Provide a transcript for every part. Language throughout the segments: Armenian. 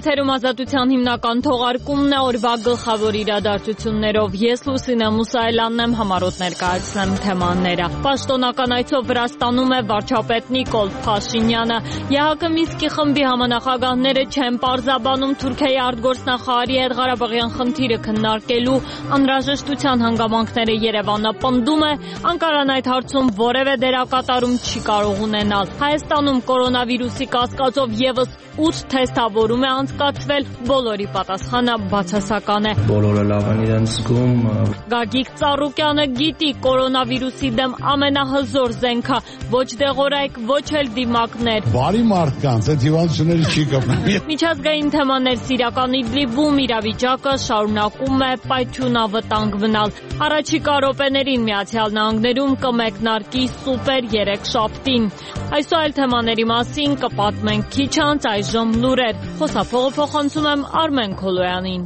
Եթերում ազատության հիմնական թողարկումն է օրվա գլխավոր իրադարձություններով։ Ես Լուսինե Մուսայելյանն եմ, համառոտ ներկայացնեմ թեմաները։ Պաշտոնական այցով Վրաստանում է վարչապետ Նիկոլ Փաշինյանը։ ԵՀԿ Մինսկի խմբի համանախագահները չեն պարզաբանում Թուրքիայի արտգործնախարարի հետ Ղարաբաղյան խնդիրը քննարկելու անհրաժեշտության հանգամանքները Երևանը պնդում է, Անկարան այդ հարցում որևէ դերակատարում չի կարող ունենալ։ Հայաստանում կորոնավիրուսի կասկածով եւս 8 թեստավորում է անցկացվել, բոլորի պատասխանը բացասական է։ Բոլորը լավ են իրենց զգում։ Գագիկ Ծառուկյանը գիտի կորոնավիրուսի դեմ ամենահզոր զենքը, ոչ դեղորայք, ոչ էլ դիմակներ։ Բարի մարդկանց այդ հիվանդությունները չի կապում։ Միջազգային թեմաներ սիրական Իդլիբում իրավիճակը շարունակում է պայթյունավտանգ մնալ։ Առաջիկա րոպեներին Միացյալ Նահանգներում կմեկնարկի սուպեր 3 շաբթին։ Այսօր այլ թեմաների մասին կպատմենք քիչ անց, այժմ լուրեր։ Խոսափողը փոխանցում եմ Արմեն Քոլոյանին։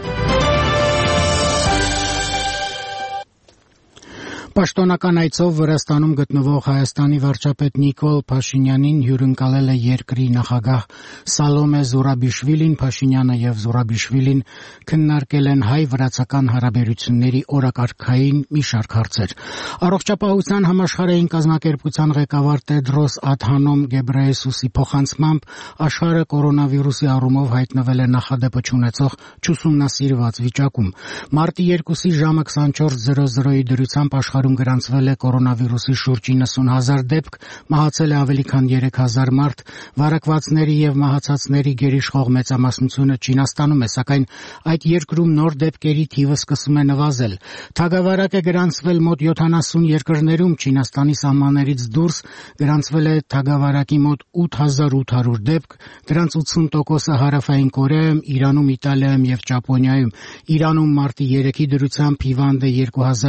Պաշտոնական այցով Վրաստանում գտնվող Հայաստանի վարչապետ Նիկոլ Փաշինյանին հյուրընկալել է երկրի նախագահ Սալոմե Զուրաբիշվիլին։ Փաշինյանը եւ Զուրաբիշվիլին քննարկել են հայ-վրացական հարաբերությունների օրակարգային մի շարք հարցեր։ Առողջապահության համաշխարհային կազմակերպության ղեկավար Տեդրոս Ադհանոմ Գեբրեյեսուսի փոխանցմամբ աշխարհը կորոնավիրուսի առումով հայտնվել է նախադեպը չունեցող չուսումնասիրված վիճակում։ Մարտի 2-ի ժամը 24:00-ի դրությամբ աշխարհում գրանցվել է կորոնավիրուսի շուրջ 90,000 դեպք, մահացել է ավելի քան 3,000 մարդ, վարակվածների եւ մահացածների գերիշխող մեծամասնությունը Չինաստանում է, սակայն այդ երկրում նոր դեպքերի թիվը սկսում է նվազել։ Թագավարակ է գրանցվել մոտ 70 երկրներում, Չինաստանի սահմաններից դուրս գրանցվել է թագավարակի մոտ 8800 դեպք, դրանց 80%-ը Հարավային Կորեայում, Իրանում, Իտալիայում եւ Ճապոնիայում։ Իրանում մարտի 3-ի դրությամբ հիվանդ է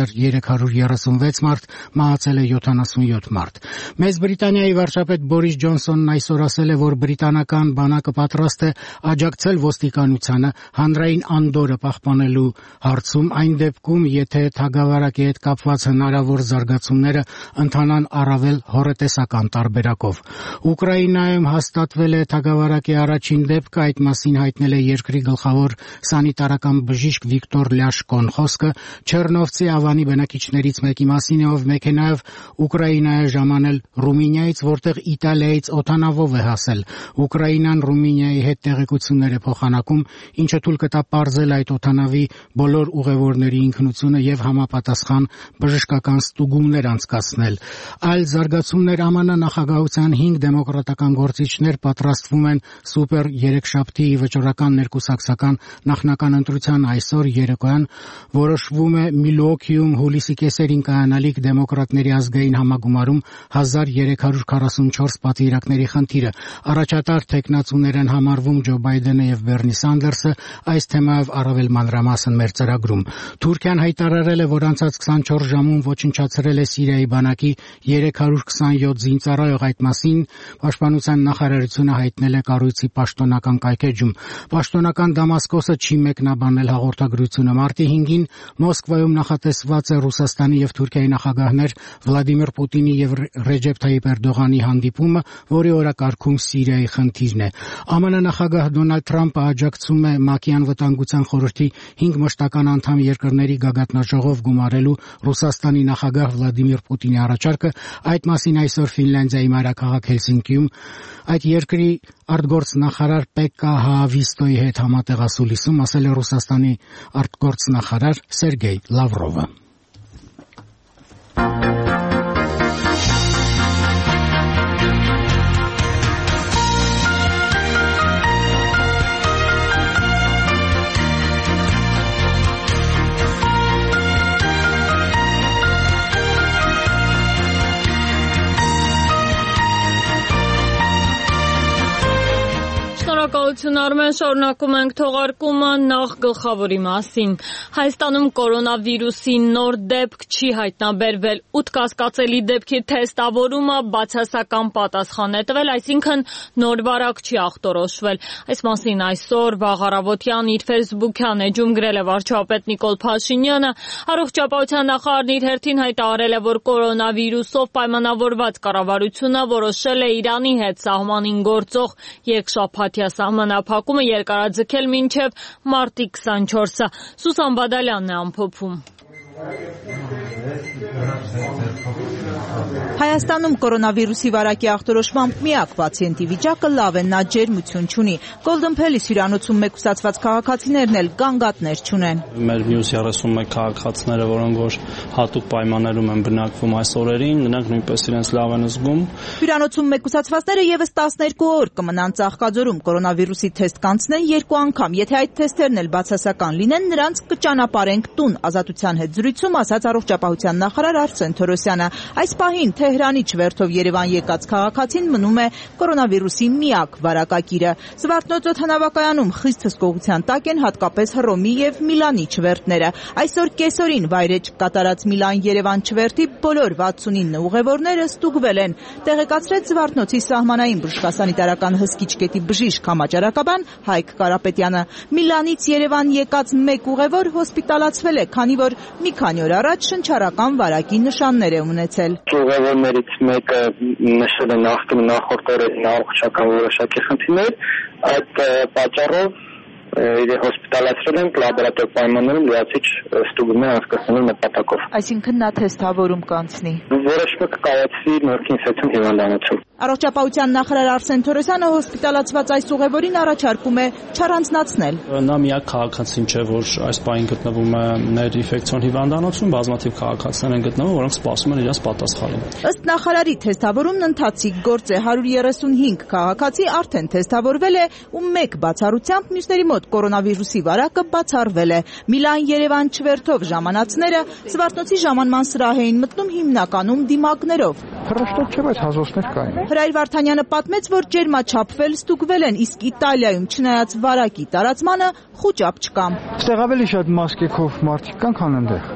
2336 մարդ, մահացել է 77 մարդ։ Մեծ Բրիտանիայի վարչապետ Բորիս Ջոնսոնն այսօր ասել է, որ բրիտանական բանակը պատրաստ է աջակցել ոստիկանությանը հանրային անդորրը պահպանելու հարցում, այն դեպքում, եթե թագավարակի հետ կապված հնարավոր զարգացումները ընթանան առավել հոռետեսական տարբերակով։ Ուկրաինայում հաստատվել է թագավարակի առաջին դեպքը, այդ մասին հայտնել է երկրի գլխավոր սանիտարական բժիշկ Վիկտոր Լյաշկոն։ Խոսքը Չեռնովցի ավանի բնակիչներից մեկի մասին է, ով մեքենայով Ուկրաինա է ժամանել Ռումինիայից, որտեղ Իտալիայից օդանավով է հասել։ Ուկրաինան Ռումինիայի հետ տեղեկություններ է փոխանակում, ինչը թույլ կտա պարզել այդ օդանավի բոլոր ուղևորների ինքնությունը եւ համապատասխան բժշկական ստուգումներ անցկացնել։ Այլ զարգացումներ ԱՄՆ նախագահության 5 դեմոկրատական գործիչներ պատրաստվում են սուպեր 3 շաբթի վճռական ներկուսակցական նախնական ընտրության այսօր երեկոյան որոշվում է Միլուոքիում հուլիսի կեսերին կայանալիք դեմոկրատների ազգային համագումարում 1344 պատվիրակների խնդիրը։ Առաջատար թեկնածուներ են համարվում Ջո Բայդենը եւ Բերնի Սանդերսը, այս թեմայով առավել մանրամասն մեր ծրագրում։ Թուրքիան հայտարարել է, որ անցած 24 ժամում ոչնչացրել է Սիրիայի բանակի 327 զինծառայող, այդ մասին Պաշտպանության նախարարությունը հայտնել է կառույցի պաշտոնական կայքէջում։ Պաշտոնական Դամասկոսը չի մեկնաբանել հաղորդագրությունը։ Մարտի 5-ին Մոսկվայում նախատեսված է Ռուսաստանի եւ Թուրքիայի նախագահներ Վլադիմիր Պուտինի եւ Ռեջեփ Թայիպ Էրդողանի հանդիպումը, որի օրակարգում Սիրիայի խնդիրն է։ ԱՄՆ նախագահ Դոնալդ Թրամփը աջակցում է ՄԱԿ-ի անվտանգության խորհրդի 5 մշտական անդամ երկրների գագաթնաժողով գումարելու Ռուսաստանի նախագահ Վլադիմիր Պուտինի առաջարկը։ Այդ մասին այսօր Ֆինլանդիայի մայրաքաղաք Հելսինկիում այդ երկրի արտգործնախարար Պեկկա Հաավիստոյի հետ համատեղ ասուլիսում ասել է Ռուսաստանի արտգործնախարար Սերգեյ Լավրովը։ Շնորհակալություն Արմեն, շարունակում ենք թողարկումը նախ գլխավորի մասին։ Հայաստանում կորոնավիրուսի նոր դեպք չի հայտնաբերվել, 8 կասկածելի դեպքի թեստավորումը բացասական պատասխան է տվել, այսինքն նոր վարակ չի ախտորոշվել։ Այս մասին այսօր վաղ առավոտյան իր Facebook-յան էջում գրել է վարչապետ Նիկոլ Փաշինյանը։ Առողջապահության նախարարն իր հերթին հայտարարել է, որ կորոնավիրուսով պայմանավորված կառավարությունը որոշել է Իրանի հետ սահմանին գործող երկշաբաթյա սահմանափակումը երկարաձգել մինչև մարտի 24-ը։ Սուսան Բադալյանն է ամփոփում։ Հայաստանում կորոնավիրուսի վարակի ախտորոշմամբ միակ պացիենտի վիճակը լավ է, նա ջերմություն չունի։ Golden Palace հյուրանոցում մեկուսացված քաղաքացիներն էլ գանգատներ չունեն։ Մեր մյուս 31 քաղաքացիները, որոնք որ հատուկ պայմաններում են բնակվում այս օրերին, նրանք նույնպես իրենց լավ են զգում։ Հյուրանոցում մեկուսացվածները եւս 12 օր կմնան Ծաղկաձորում կորոնավիրուսի թեստ կանցնեն 2 անգամ։ Եթե այդ թեստերն էլ բացասական լինեն, նրանց կճանապարհենք տուն, Ազատության հետ զրույցում ասաց առողջապահության նախարար Արսեն Թորոսյանը։ Այս պահին Թեհրանի չվերթով Երևան եկած քաղաքացին մնում է կորոնավիրուսի միակ վարակակիրը։ Զվարթնոց օդանավակայանում խիստ հսկողության տակ են հատկապես Հռոմի եւ Միլանի չվերթները։ Այսօր կեսօրին վայրեջք կատարած Միլան-Երևան չվերթի բոլոր 69 ուղևորները ստուգվել են։ Տեղեկացրեց Զվարթնոցի սահմանային բժշկասանիտարական հսկիչ կետի բժիշկ համաճարակաբան Հայկ Կարապետյանը։ Միլանից Երևան եկած մեկ ուղևոր հոսպիտալացվել է, քանի որ մի քանի օր առաջ շնչառական վարակի նշաններ է ունեցել։ Ուղևորներից մեկը նշել է նախորդ օրերին առողջական որոշակի խնդիրներ, այդ պատճառով իրեն հոսպիտալացրել են լաբորատոր պայմաններում լիացիչ ստուգումներ անցկացնելու նպատակով։ Այսինքն նա թեստավորում կանցնի։ Որոշումը կկայացվի Նորքի ինֆեկցիոն հիվանդանոցում։ Առողջապահության նախարար Արսեն Թորոսյանը հոսպիտալացված այս ուղևորին առաջարկում է չառանձնացնել։ Նա միակ քաղաքացին չէ, որ այս պահին գտնվում է ներինֆեկցիոն հիվանդանոցում, բազմաթիվ քաղաքացիներ են գտնվում, որոնք սպասում են իրենց պատասխանին։ Ըստ նախարարի թեստավորումն ընթացիկ գործ է, 135 քաղաքացի արդեն թեստավորվել է ու մեկ բացառությամբ մյուսների մոտ կորոնավիրուսի վարակը բացառվել է։ Միլան-Երևան չվերթով ժամանածները Զվարթնոցի ժամանման սրահ էին մտնում հիմնականում դիմակներով։ Փռշտոտ չէ, բայց հազոսներ կային։ Հրայր Վարդանյանը պատմեց, որ ջերմաչափվել ստուգվել են, իսկ Իտալիայում չնայած վարակի տարածմանը խուճապ չկա։ Այստեղ ավելի շատ մասկեքով մարդիկ կան, քան այնտեղ։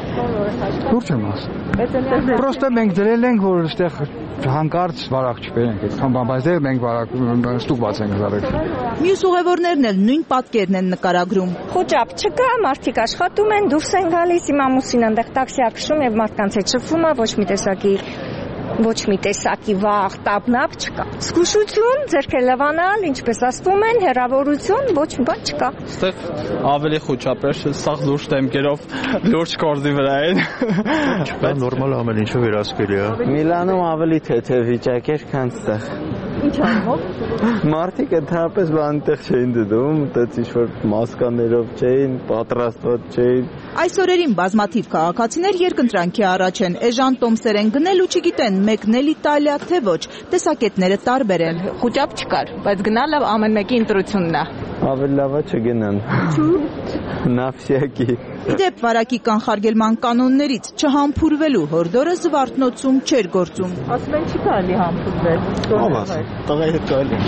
Լուրջ եմ ասում։ Պրոստը մենք դրել ենք, որ այստեղ հանկարծ վարակ չբերենք, այդքան բան, բայց մենք վարակ ստուգված ենք վարակ։ Մյուս ուղևորներն էլ նույն պատկերն են նկարագրում։ Խոճապ չկա, մարդիկ աշխատում են, դուրս են գալիս, իմ ամուսինը այնտեղ տաքսի ա քշում եւ մարդկանց հետ շփվում է, ոչ մի տեսակի վախ, տապնապ չկա։ Զգուշություն, ձեռքը լվանալ, ինչպես ասվում են, հեռավորություն, ոչ մի բան չկա։ Այստեղ ավելի խոճապ է, սաղ լուրջ դեմքերով լուրջ կորձի վրա են։ Բայց նորմալ ամեն ինչը վերահսկելի է։ Միլանում ավելի թեթև վիճակ էր, քան ստեղ։ Ինչ առումով։ Մարդիկ ընդհանրապես բանտեղ չէին դդում, այդպես ինչ-որ մասկաներով չէին, պատրաստված չէին։ Այս օրերին բազմաթիվ քաղաքացիներ երկընտրանքի առաջ են, էժան տոմսեր են գնել ու չգիտեն մեկն էլ Իտալիա թե ոչ, տեսակետները տարբեր են։ Խոճապ չկար, բայց գնալը ամեն մեկի ընտրությունն է։ Ավելի լավ է չգնան։ Նավսյակի։ Իդեպ վարակի կանխարգելման կանոններից չհամբուրվելու հորդորը Զվարթնոցում չէր գործում։ Ասում են չի կարելի համբուրվել։ Տղայի հետ կարելի։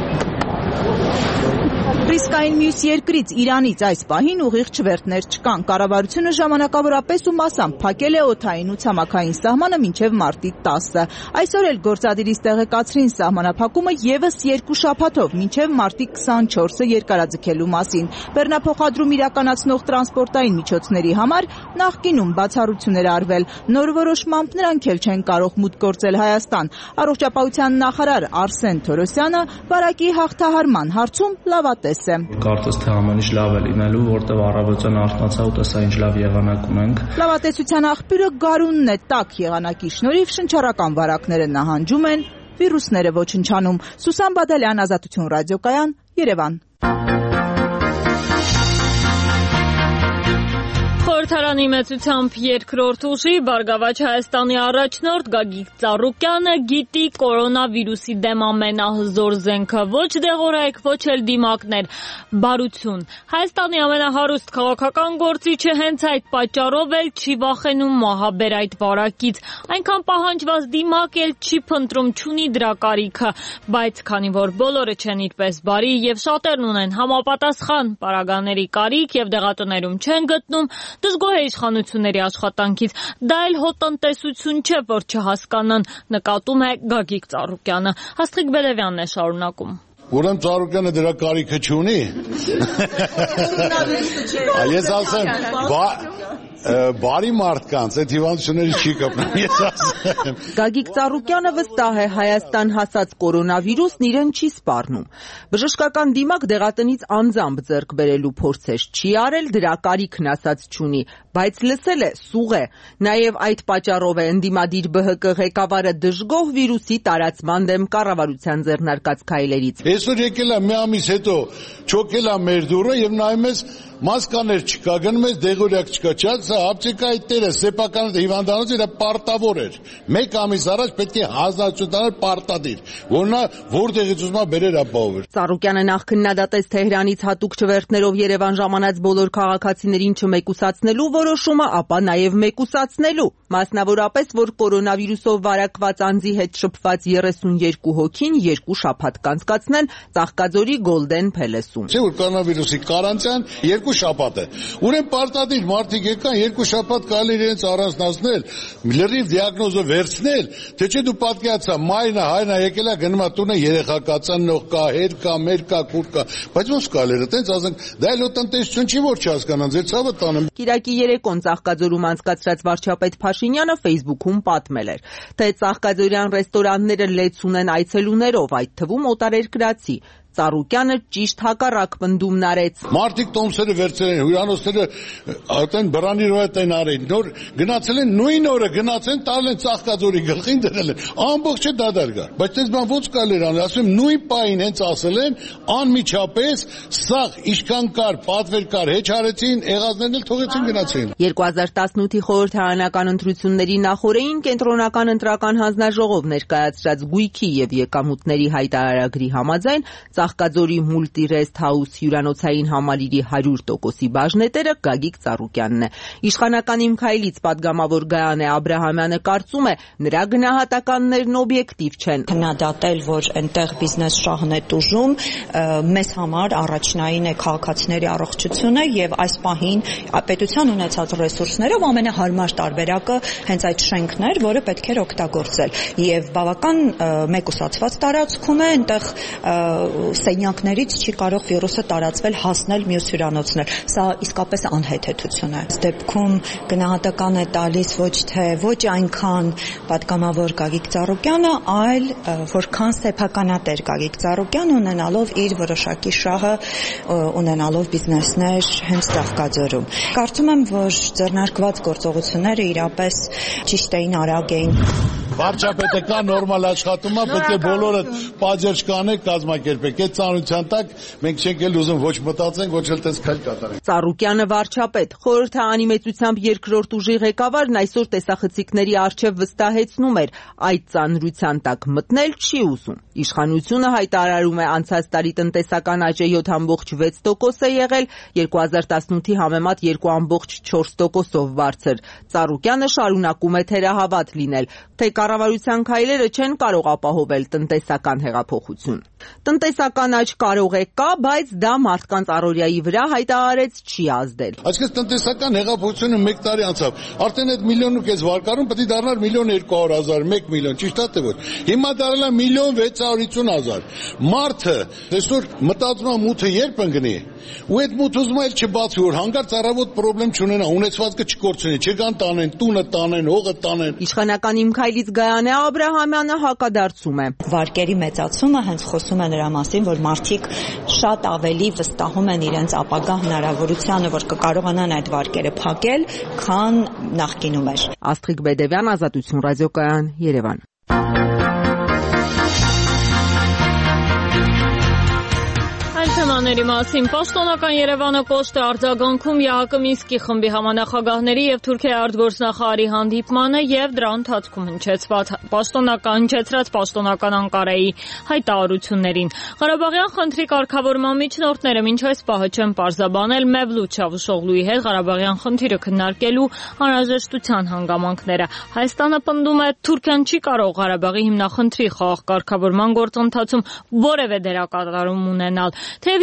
Ռիսկային մյուս երկրից Իրանից այս պահին ուղիղ չվերթներ չկան։ Կառավարությունը ժամանակավորապես ու մասամբ փակել է օդային ու ցամաքային սահմանը մինչև մարտի 10-ը։ Այսօր էլ գործադիրից տեղեկացրին սահմանափակումը եւս 2 շաբաթով մինչև մարտի 24-ը երկարաձգելու մասին։ Բեռնափոխադրում իրականացնող տրանսպորտային միջոցների համար նախկինում բացառություն էր արվել։ Նոր որոշմամբ նրանք էլ չեն կարող մուտք գործել Հայաստան։ Առողջապահության նախարար Արսեն Թորոսյանը վարակի հաղթահարման հարցում լավատես է։ Կարծես թե ամեն ինչ լավ է լինելու, որտեղ առավոտյան արթնացա ու տեսա ինչ լավ եղանակ ունենք։ Լավատեսության աղբյուրը գարունն է, տաք եղանակի շնորհիվ շնչառական վարակները նահանջում են, վիրուսները ոչնչանում։ Սուսան Բադալյան, Ազատություն ռադիոկայան, Երևան։ Խորհրդարանի մեծությամբ երկրորդ ուժի Բարգավաճ Հայաստանի առաջնորդ Գագիկ Ծառուկյանը գիտի կորոնավիրուսի դեմ ամենահզոր զենքը ոչ դեղորայք, ոչ էլ դիմակներ, բարություն։ Հայաստանի ամենահարուստ քաղաքական գործիչը հենց այդ պատճառով էլ չի վախենում մահաբեր այդ վարակից։ Այնքան պահանջված դիմակ էլ չի փնտրում, չունի դրա կարիքը, բայց քանի որ բոլորը չեն իրպես բարի եւ շատերն ունեն համապատասխան պարագաների կարիք եւ դեղատներում չեն գտնում, դժգոհ է իշխանությունների աշխատանքից, դա էլ հո տնտեսություն չէ, որ չհասկանան, նկատում է Գագիկ Ծառուկյանը։ Հաստղիկ Բելևյանն է շարունակում։ Ուրեմն Ծառուկյանը դրա կարիքը չունի։ Ես ասեմ, Բարի մարդկանց, այդ հիվանդությունների չի կապնում, ես ասեմ։ Գագիկ Ծառուկյանը վստահ է, Հայաստան հասած կորոնավիրուսն իրեն չի սպառնում։ Բժշկական դիմակ դեղատնից անձամբ ձեռք բերելու փորձեր չի արել, դրա կարիքն ասած չունի, բայց լսել է, սուղ է։ Նաև այդ պատճառով է ընդդիմադիր ԲՀԿ ղեկավարը դժգոհ վիրուսի տարածման դեմ կառավարության ձեռնարկած քայլերից։ Այսօր եկել է մի ամիս հետո, չոքել է մեր դուռը եւ նայում ես մասկաներ չկա, գնում ես դեղորյակ չկա, չա ապտեկայի տերը, սեփական հիվանդանոցը դա պարտավոր էր։ Մեկ ամիս առաջ պետք է հանձնարարություն տանել պարտադիր, որ նա որտեղից ուզում է բերեր ապահոver։ Ծառուկյանը նախ քննադատեց Թեհրանից հատուկ չվերթներով Երևան ժամանած բոլոր քաղաքացիներին չմեկուսացնելու որոշումը, ապա նաև մեկուսացնելու, մասնավորապես, որ կորոնավիրուսով վարակված անձի հետ շփված 32 հոգին 2 շաբաթ կանցկացնեն Ծաղկաձորի Գոլդեն Փելեսում։ Չէ՞ որ կորոնավիրուսի կարանտին 2 շաբաթ է։ Ուրեմն պարտադիր մարդիկ եկան 2 շաբաթ կարելի իրենց առանձնացնել, լրիվ դիագնոզը վերցնել, թե չէ դու պատկերացա մայրն հայրն եկել է գնում է տունը երեխա կա, ծնող կա, հեր կա, մեր կա, քուր կա, բայց ոնց կարելի է տենց ասենք, դա էլ տնտեսություն չի որ չհասկանան, ձեր ցավը տանեմ։ Կիրակի երեկոն Ծաղկաձորում անցկացրած վարչապետ Փաշինյանը Facebook-ում պատմել էր, թե Ծաղկաձորյան ռեստորանները լեց ունեն այցելուներով, այդ թվում օտարերկրացի։ Ծառուկյանը ճիշտ հակառակ պնդումն արեց։ Մարդիկ տոմսերը վերցրել են, հյուրանոցները այդեն բրանիրոյետ են արել, նոր գնացել են նույն օրը գնացել տալ են Ծաղկաձորի գլխին դրել են, ամբողջը դադար գա։ Բայց այս բան ոնց կարելի անել, ասում նույն պահին հենց ասել են, անմիջապես սաղ ինչքան կար, պատվեր կար, հեչ արեցին, եղածներն էլ թողեցին գնացին։ 2018-ի խորհրդարանական ընտրությունների նախօրեին կենտրոնական ընտրական հանձնաժողով ներկայացրած գույքի եւ եկամուտների հայտարարագրի համաձայն Ծաղկաձորի Multi-Rest House հյուրանոցային համալիրի 100%-ի բաժնետերը Գագիկ Ծառուկյանն է։ Իշխանական Իմ քայլից պատգամավոր Գայանե Աբրահամյանը կարծում է, նրա գնահատականներն օբյեկտիվ չեն։ Քննադատել, որ այնտեղ բիզնես շահն է տուժում, մեզ համար առաջնային է քաղաքացիների առողջությունը եւ այս պահին պետության ունեցած ռեսուրսներով ամենահարմար տարբերակը հենց այդ շենքն էր, որը պետք էր օգտագործել։ Եվ բավական մեկուսացված տարածքում է, այնտեղ սենյակներից չի կարող վիրուսը տարածվել, հասնել մյուս հյուրանոցներ։ Սա իսկապես անհեթեթություն է։ Այս դեպքում գնահատական է տալիս ոչ այնքան պատգամավոր Գագիկ Ծառուկյանը, այլ որքան սեփականատեր Գագիկ Ծառուկյան ունենալով իր որոշակի շահը, ունենալով բիզնեսներ հենց Ծաղկաձորում։ Կարծում եմ, որ ձեռնարկված գործողությունները իրապես ճիշտ էին, արագ էին։ Վարչապետը կա նորմալ աշխատում է, պետք է բոլորը պատժեր կանեք, կազմակերպեք։ Այդ ծանրության տակ մենք չենք էլ ուզում ոչ մտածենք, ոչ էլ տես քայլ կատարենք։ Ծառուկյանը վարչապետ, խորհրդարանի մեծությամբ երկրորդ ուժի ղեկավարն այսօր տեսախցիկների առջև վստահեցնում էր, այդ ծանրության տակ մտնել չի ուզում։ Իշխանությունը հայտարարում է անցած տարի տնտեսական աճը 7.6% է եղել, 2018-ի համեմատ 2.4%-ով բարձր։ Ծառուկյանը շարունակում է թերահավատ լինել, թե կառավարության քայլերը չեն կարող ապահովել տնտեսական հեղափոխություն։ Տնտեսական աճ կարող է կա, բայց դա մարդկանց առօրյայի վրա հայտարարեց չի ազդել։ Այսինքն տնտեսական հեղափոխությունը 1 տարի անցավ։ Արդեն այդ 1.5 միլիոն վարկառում պետք է դառնար 1.2 միլիոն, 1 միլիոն, ճիշտ է թե ոչ։ Հիմա դառել է 1.650.000։ Մարդը այսօր մտածում է մութը երբ ընկնի, ու այդ մութը ուզում է չբացվի, որ հանկարծ առավոտ խնդրեմ չունենա, ունեցվածքը չկորցնի, չգան տանեն, տունը տանեն, հողը տանեն։ Իշխանական Իմ քայլից Գայանե Աբրահամյանը հակադարձում է։ Վարկերի մեծացումը հենց խոսում է նրա մասին, որ մարդիկ շատ ավելի վստահում են իրենց ապագա հնարավորությանը, որ կկարողանան այդ վարկերը փակել, քան նախկինում էր։ Աստղիկ Բեդևյան, Ազատություն ռադիոկայան, Երևան։ Թեմաների մասին պաշտոնական Երևանը կոշտ է արձագանքում ԵԱՀԿ Մինսկի խմբի համանախագահների եւ Թուրքիայի արտգործնախարարի հանդիպմանը եւ դրա ընթացքում հնչեցրած պաշտոնական Անկարայի հայտարարություններին։ Ղարաբաղյան խնդրի կարգավորման միջնորդները մինչ այս պահը չեն պարզաբանել Մևլութ Չավուշօղլուի հետ Ղարաբաղյան խնդիրը քննարկելու անհրաժեշտության հանգամանքները։ Հայաստանը պնդում է Թուրքիան չի կարող Ղարաբաղի հիմնախնդրի խաղաղ կարգավորման գործընթացում որևէ դերակատարում ունենալ։ Թեև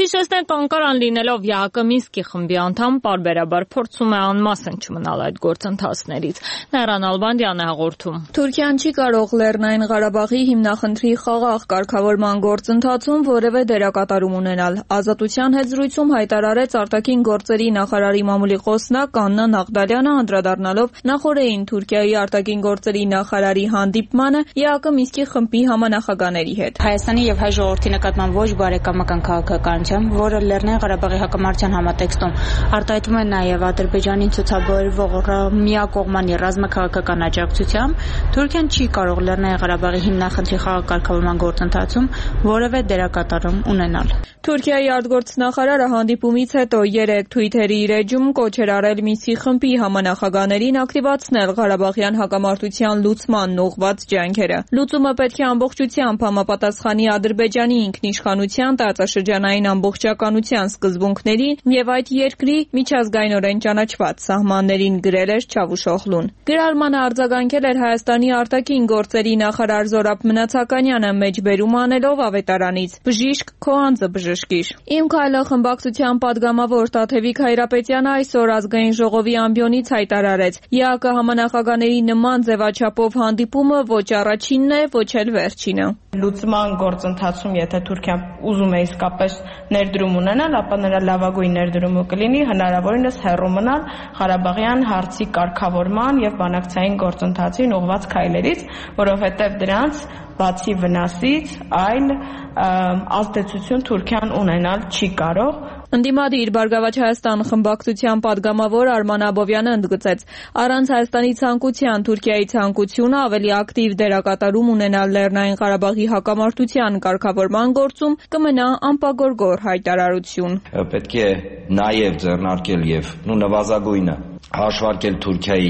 Կհիշեցնենք, Անկարան լինելով ԵԱՀԿ Մինսկի խմբի անդամ պարբերաբար փորձում է անմասն չմնալ այդ գործընթացներից։ Նայրան Ալբանդյանը հաղորդում։ Թուրքիան չի կարող Լեռնային Ղարաբաղի հիմնախնդրի խաղաղ կարգավորման գործընթացում որևէ դերակատարում ունենալ։ Ազատության հետ զրույցում հայտարարեց արտաքին գործերի նախարարի մամուլի խոսնակ Աննա Նաղդալյանը, անդրադառնալով նախորդին Թուրքիայի արտաքին գործերի նախարարի հանդիպմանը ԵԱՀԿ Մինսկի խմբի համանախագահների հետ։ Հայաստանի եւ հայ ժողովրդի նկատմամբ ոչ բարեկամական քաղաքականությամբ, որը Լեռնային Ղարաբաղի հակամարտության համատեքստում արտահայտվում է նաեւ Ադրբեջանին ցուցաբերվող միակողմանի ռազմաքաղաքական աջակցությամբ, Թուրքիան չի կարող Լեռնային Ղարաբաղի հիմնախնդրի խաղաղ կարգավորման գործընթացում որևէ դերակատարում ունենալ։ Թուրքիայի արտգործնախարարը հանդիպումից հետո 3 թվիթերի իր էջում կոչ էր արել Մինսկի խմբի համանախագահներին ակտիվացնել Ղարաբաղյան հակամարտության լուծմանն ուղղված ջանքերը։ Լուծումը պետք է ամբողջությամբ համապատասխանի Ադրբեջանի ինքնիշխանության, տարածաշրջանային ամբողջականության սկզբունքներին եւ այդ երկրի միջազգայինորեն ճանաչված սահմաններին, գրել էր Չավուշօղլուն։ Գրառմանը արձագանքել էր Հայաստանի արտաքին գործերի նախարար Զորաբ Մնացականյանը, մեջբերում անելով ավետարանից. «Բժիշկ, քո անձը բժշկիր»։ Իմ քայլը խմբակցության падգամավոր Տաթևիկ Հայրապետյանը այսօր ազգային ժողովի ամբիոնից հայտարարեց. ԵԱՀԿ համանախագահների նման ձևաչափով հանդիպումը ոչ առաջինն է, ոչ էլ վերջինը։ Լուծման գործընթացում, եթե Թուրքիան ուզում է իսկապես ներդրում ունենալ, ապա նրա լավագույն ներդրումը կլինի հնարավորինս հեռու մնալ Ղարաբաղյան հարցի կարգավորման եւ բանակցային գործընթացին ուղղված քայլերից, որովհետեւ դրանց բացի վնասից այլ ազդեցություն Թուրքիան ունենալ չի կարող։ Ընդդիմադիր Բարգավաճ Հայաստան խմբակցության падգամավոր Արման Աբովյանը ընդգծեց. առանց Հայաստանի ցանկության Թուրքիայի ցանկությունը ավելի ակտիվ դերակատարում ունենալ Լեռնային Ղարաբաղի հակամարտության կարգավորման գործում կմնա անպագորգոր հայտարարություն։ Պետք է նաև ձեռնարկել եւ նվազագույնը հաշվարկել Թուրքիայի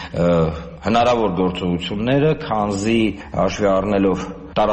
հնարավոր գործողությունները, քանզի հաշվի առնելով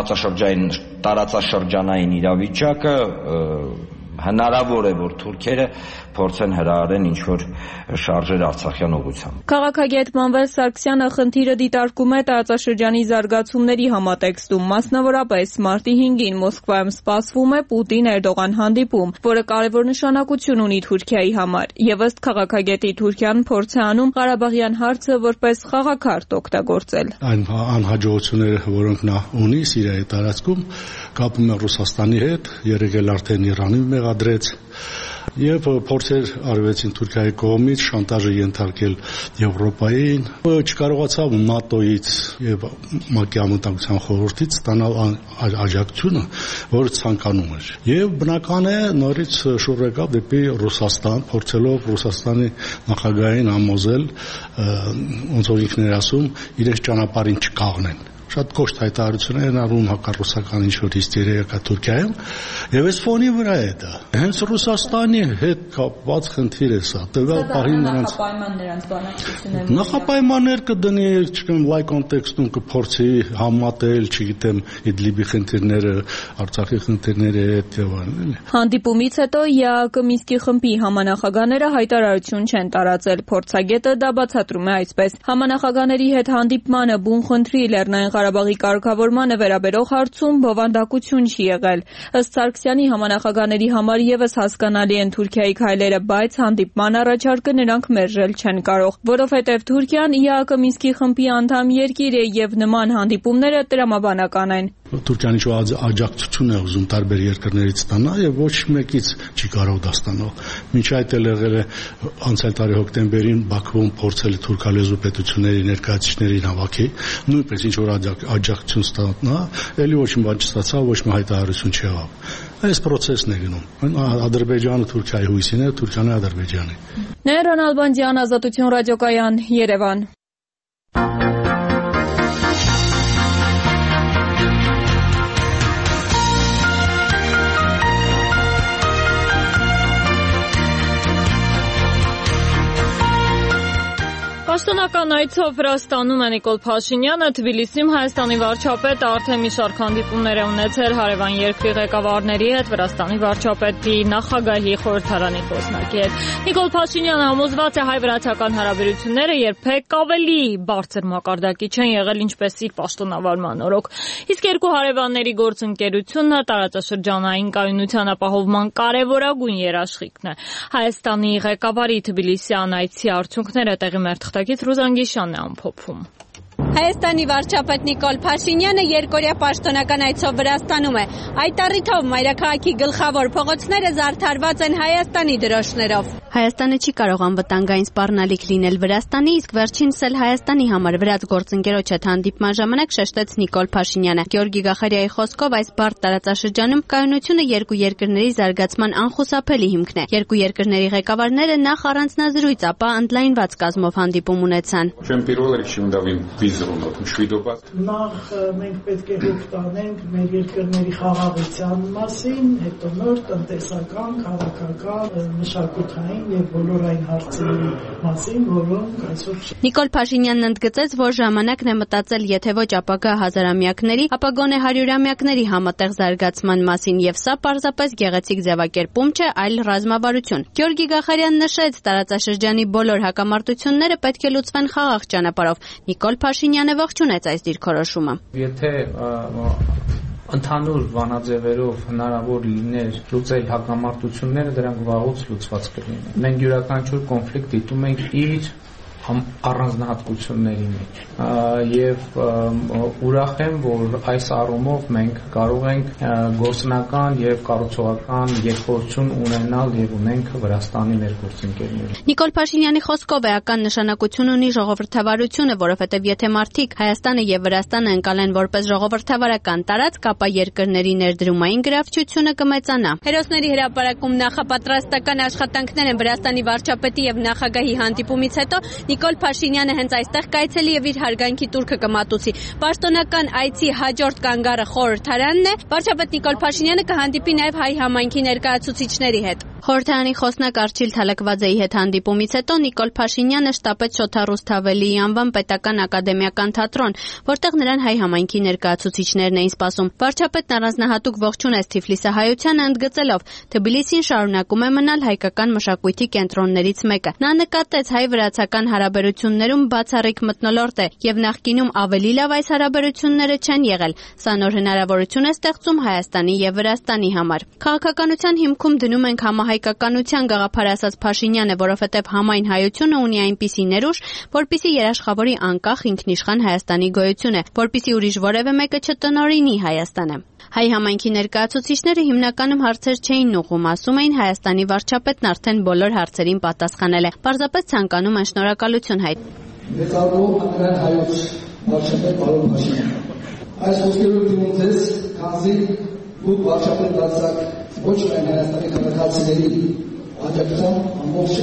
տարածաշրջանային իրավիճակը հնարավոր է, որ թուրքերը փորձեն հրահարեն ինչ-որ շարժեր Արցախյան ուղղությամբ։ Քաղաքագետ Մանվել Սարգսյանը խնդիրը դիտարկում է տարածաշրջանի զարգացումների համատեքստում, մասնավորապես մարտի 5-ին Մոսկվայում սպասվում է Պուտին-Էրդողան հանդիպում, որը կարևոր նշանակություն ունի Թուրքիայի համար, եւ ըստ քաղաքագետի Թուրքիան փորձ է անում Ղարաբաղյան հարցը որպես խաղաքարտ օգտագործել։ Այն անհաջողությունները, որոնք նա ունի Սիրիայի տարածքում, կապում է Ռուսաստանի հետ, երեք էլ արդեն Իրանի մեղադրեց եւ փորձեր արվեցին Թուրքիայի կողմից շանտաժը ենթարկել Եվրոպային, չկարողացավ ՆԱՏՕ-ից եւ ՄԱԿ-ի անվտանգության խորհրդից ստանալ աջակցությունը, որը ցանկանում էր։ Եվ բնական է նորից շուռ եկավ դեպի Ռուսաստան, փորձելով Ռուսաստանի նախագահային համոզել, ոնց որ ինքն էր ասում, իրենց ճանապարհին չկաղնեն։ Շատ կոշտ հայտարարություն են արում հակառուսական ինչ-որ հիստերիա կա Թուրքիայում, եւ այս ֆոնի վրա է դա։ Հենց Ռուսաստանի հետ կապված խնդիր է սա։ Տվյալ պահին նրանց նախապայմաններ կդնի, չգիտեմ, լայ կոնտեքստում կփորձի համատել, չգիտեմ, Իդլիբի խնդիրները, Արցախի խնդիրների հետ եւ այլն։ Հանդիպումից հետո ԵԱՀԿ Մինսկի խմբի համանախագահները հայտարարություն չեն տարածել։ Փորձագետը դա բացատրում է այսպես. համանախագահների հետ հանդիպմանը բուն խնդրի Լեռնային Ղարաբաղի կարգավորմանը վերաբերող հարցում բովանդակություն չի եղել։ Ըստ Սարգսյանի համանախագահների համար եւս հասկանալի են Թուրքիայի քայլերը, բայց հանդիպման առաջարկը նրանք մերժել չեն կարող, որովհետեւ Թուրքիան ԵԱՀԿ Մինսկի խմբի անդամ երկիր է եւ նման հանդիպումները տրամաբանական են։ Թուրքիան ինչ աջակցություն է ուզում տարբեր երկրներից ստանալ եւ ոչ մեկից չի կարող դա ստանալ։ Մինչ այդ էլ եղել է անցյալ տարի հոկտեմբերին Բաքվում փորձել թուրքալեզու պետությունների ներկայացուցիչներին հավաքի, նույնպես ինչ որ աջակցություն ստանա, ելի ոչ մի բան չստացավ, ոչ մի հայտարարություն չեղավ։ Այս process-ն է գնում։ Ադրբեջանը Թուրքիայի հույսին է, Թուրքիան Ադրբեջանի։ Նայրան Ալբանդյան, Ազատություն ռադիոկայան, Երևան։ Պաշտոնական Պաշտոնական այցով Վրաստանում է Նիկոլ Փաշինյանը, Թբիլիսիում Հայաստանի վարչապետը արդեն մի շարք հանդիպումներ է ունեցել հարևան երկրի ղեկավարների հետ, Վրաստանի վարչապետի, նախագահի, խորհրդարանի խոսնակի հետ։ Նիկոլ Փաշինյանը համոզված է հայ-վրացական հարաբերությունները երբեք ավելի բարձր մակարդակի չեն եղել, ինչպես իր պաշտոնավարման օրոք։ Իսկ երկու հարևանների գործընկերությունը տարածաշրջանային կայունության ապահովման կարևորագույն երաշխիքն է։ Հայաստանի ղեկավարի Թբիլիսյան այցի արդյունքները տեղի թղթակից Ռուզան Գիշյանն է ամփոփում։ Հայաստանի վարչապետ Նիկոլ Փաշինյանը երկօրյա պաշտոնական այցով Վրաստանում է։ Այդ առիթով մայրաքաղաքի գլխավոր փողոցները զարդարված են Հայաստանի դրոշներով։ Հայաստանը չի կարող անվտանգային սպառնալիք լինել Վրաստանի, իսկ վերջինս էլ Հայաստանի համար վրաց գործընկերոջ հետ հանդիպման ժամանակ շեշտեց Նիկոլ Փաշինյանը։ Գեորգի Գախարյայի խոսքով այս բարդ տարածաշրջանում կայունությունը երկու երկրների զարգացման անխուսափելի հիմքն է։ Երկու երկրների ղեկավարները նախ առանձնազրույց, ապա ընդլայնված կազմով հանդիպում ունեցան։ Նախ մենք պետք է հոգ տանենք մեր երկրների խաղաղության մասին, հետո նոր տնտեսական, քաղաքական, մշակութային եւ բոլոր այն հարցերի մասին, որոնք այսօր Նիկոլ Փաշինյանն ընդգծեց, որ ժամանակն է մտածել եթե ոչ ապագա հազարամյակների, ապա գոնե հարյուրամյակների համատեղ զարգացման մասին, եւ սա պարզապես գեղեցիկ ձևակերպում չէ, այլ ռազմավարություն։ Գեորգի Գախարյանն նշեց, տարածաշրջանի բոլոր հակամարտությունները պետք է լուծվեն խաղաղ ճանապարհով։ Նիկոլ Փաշինյանը ողջունեց այս դիրքորոշումը։ Եթե ընդհանուր բանաձևերով հնարավոր լիներ լուծել հակամարտությունները, դրանք վաղուց լուծված կլինեն։ Մենք յուրաքանչյուր կոնֆլիկտ դիտում ենք իր առանձնահատկությունների մեջ եւ ուրախ եմ, որ այս առումով մենք կարող ենք գործնական եւ կառուցողական երկխոսություն ունենալ եւ ունենք Վրաստանի մեր գործընկերներին։ Նիկոլ Փաշինյանի խոսքով էական նշանակություն ունի ժողովրդավարությունը, որովհետեւ եթե մարդիկ Հայաստանը եւ Վրաստանը ընկալեն որպես ժողովրդավարական տարածք, ապա երկրների ներդրումային գրավչությունը կմեծանա։ Հերոսների հրապարակում նախապատրաստական աշխատանքներ են Վրաստանի վարչապետի եւ նախագահի հանդիպումից հետո Նիկոլ Փաշինյանը հենց այստեղ կայցելի եւ իր հարգանքի տուրքը կմատուցի։ Պաշտոնական այցի հաջորդ կանգառը խորհրդարանն է։ Վարչապետ Նիկոլ Փաշինյանը կհանդիպի նաեւ հայ համայնքի ներկայացուցիչների հետ։ Խորհրդարանի խոսնակ Արչիլ Թալակվաձեի հետ հանդիպումից հետո Նիկոլ Փաշինյանը շտապեց Շոթա Ռուսթավելիի անվան պետական ակադեմիական թատրոն, որտեղ նրան հայ համայնքի ներկայացուցիչներն էին սպասում։ Վարչապետն առանձնահատուկ ողջունեց Թիֆլիսահայությանը, ընդգծելով Թբիլիսին շարունակում է մնալ հայկական մշակույթի կենտրոններից մեկը։ Նա նկատեց հայ-վրացական հարաբերություններում բացառիկ մթնոլորտ է եւ նախկինում ավելի լավ այս հարաբերությունները չեն եղել։ Սա նոր հնարավորություն է ստեղծում Հայաստանի եւ Վրաստանի համար։ Քաղաքականության հիմքում դնում ենք համահայկականության գաղափար ասաց Փաշինյանը, որովհետև համայն հայությունը ունի այնպիսի ներուժ, որպիսի երաշխավորի անկախ ինքնիշխան Հայաստանի գոյությունը, որպիսի ուրիշ որևէ մեկը չտնօրինի Հայաստանը։ Հայ համայնքի ներկայացուցիչները հիմնականում հարցեր չէին ուղղում, ասում էին Հայաստանի վարչապետն արդեն բոլոր հարցերին պատասխանել է։ Պարզապես ցանկանում են շնորհակալություն հայտնել։ Մեծարվող անգլիան հայոց վարչապետ պարոն Փաշինյան։ Այս խոսքերով դիմում ձեզ, քանզի դուք վարչապետ դարձաք ոչ միայն Հայաստանի քաղաքացիների աջակցությամբ,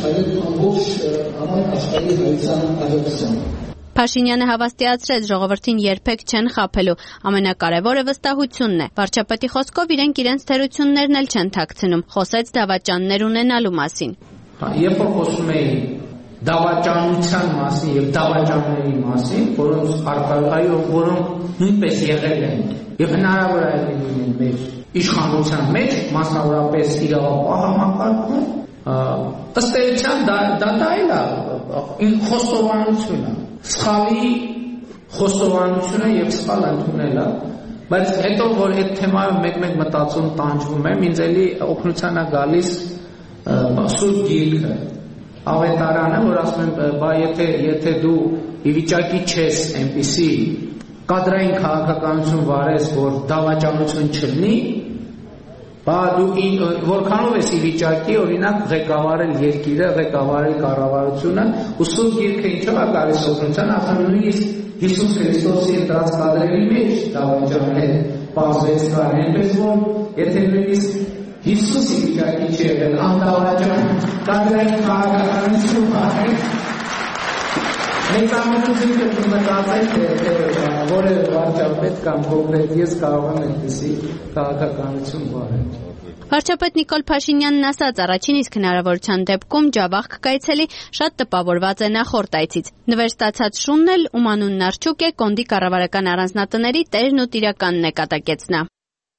ամբողջ համայն աշխարհի հայության աջակցությամբ։ Փաշինյանը հավաստիացրեց, ժողովրդին երբեք չեն խաբելու, ամենակարևորը վստահությունն է։ Վարչապետի խոսքով իրենք իրենց թերություններն էլ չեն թաքցնում, խոսեց դավաճաններ ունենալու մասին։ Երբ որ խոսում էի դավաճանության մասին եւ դավաճանների մասին, որոնց արկայով որոնք նույնպես եղել են եւ հնարավոր է լինեն մեր իշխանության մեջ, մասնավորապես իրավապահ համակարգում, ըստ էության դա էլ է խոստովանություն է, սխալի խոստովանությունը եւ սխալ ընդունելը, բայց հետո որ այդ թեմայով մեկ-մեկ մտածում տանջվում եմ, ինձ էլի օգնության է գալիս սուրբ գիրքը, ավետարանը, որ ասում եմ, բա եթե դու ի վիճակի չես այնպիսի կադրային քաղաքականություն վարես, որ դավաճանություն չլինի, բա դու որքանով ես ի վիճակի, օրինակ, ղեկավարել երկիրը, ղեկավարել կառավարությունը, ու սուրբ գիրքը ինչով է գալիս օգնության, ասում նույնիսկ Հիսուս Քրիստոսի ընտրած կադրերի մեջ դավաճանել պարզվեցնալ, այնպես որ եթե նույնիսկ Հիսուս ի վիճակի չի եղել անդավաճան կադրային քաղաքականություն վարել, մեծամտություն կգում մտածել, թե որևէ վարչապետ կամ կոնկրետ ես կարող եմ այդպիսի քաղաքականություն վարել։ Վարչապետ Նիկոլ Փաշինյանն ասաց, առաջին իսկ հնարավորության դեպքում Ջավախ կկայցելի, շատ տպավորված է նախորդ այցից։ Նվեր ստացած շունն էլ, ում անունն Արչուկ է, Կոնդի կառավարական առանձնատների տերն ու տիրականն է, կատակեց նա։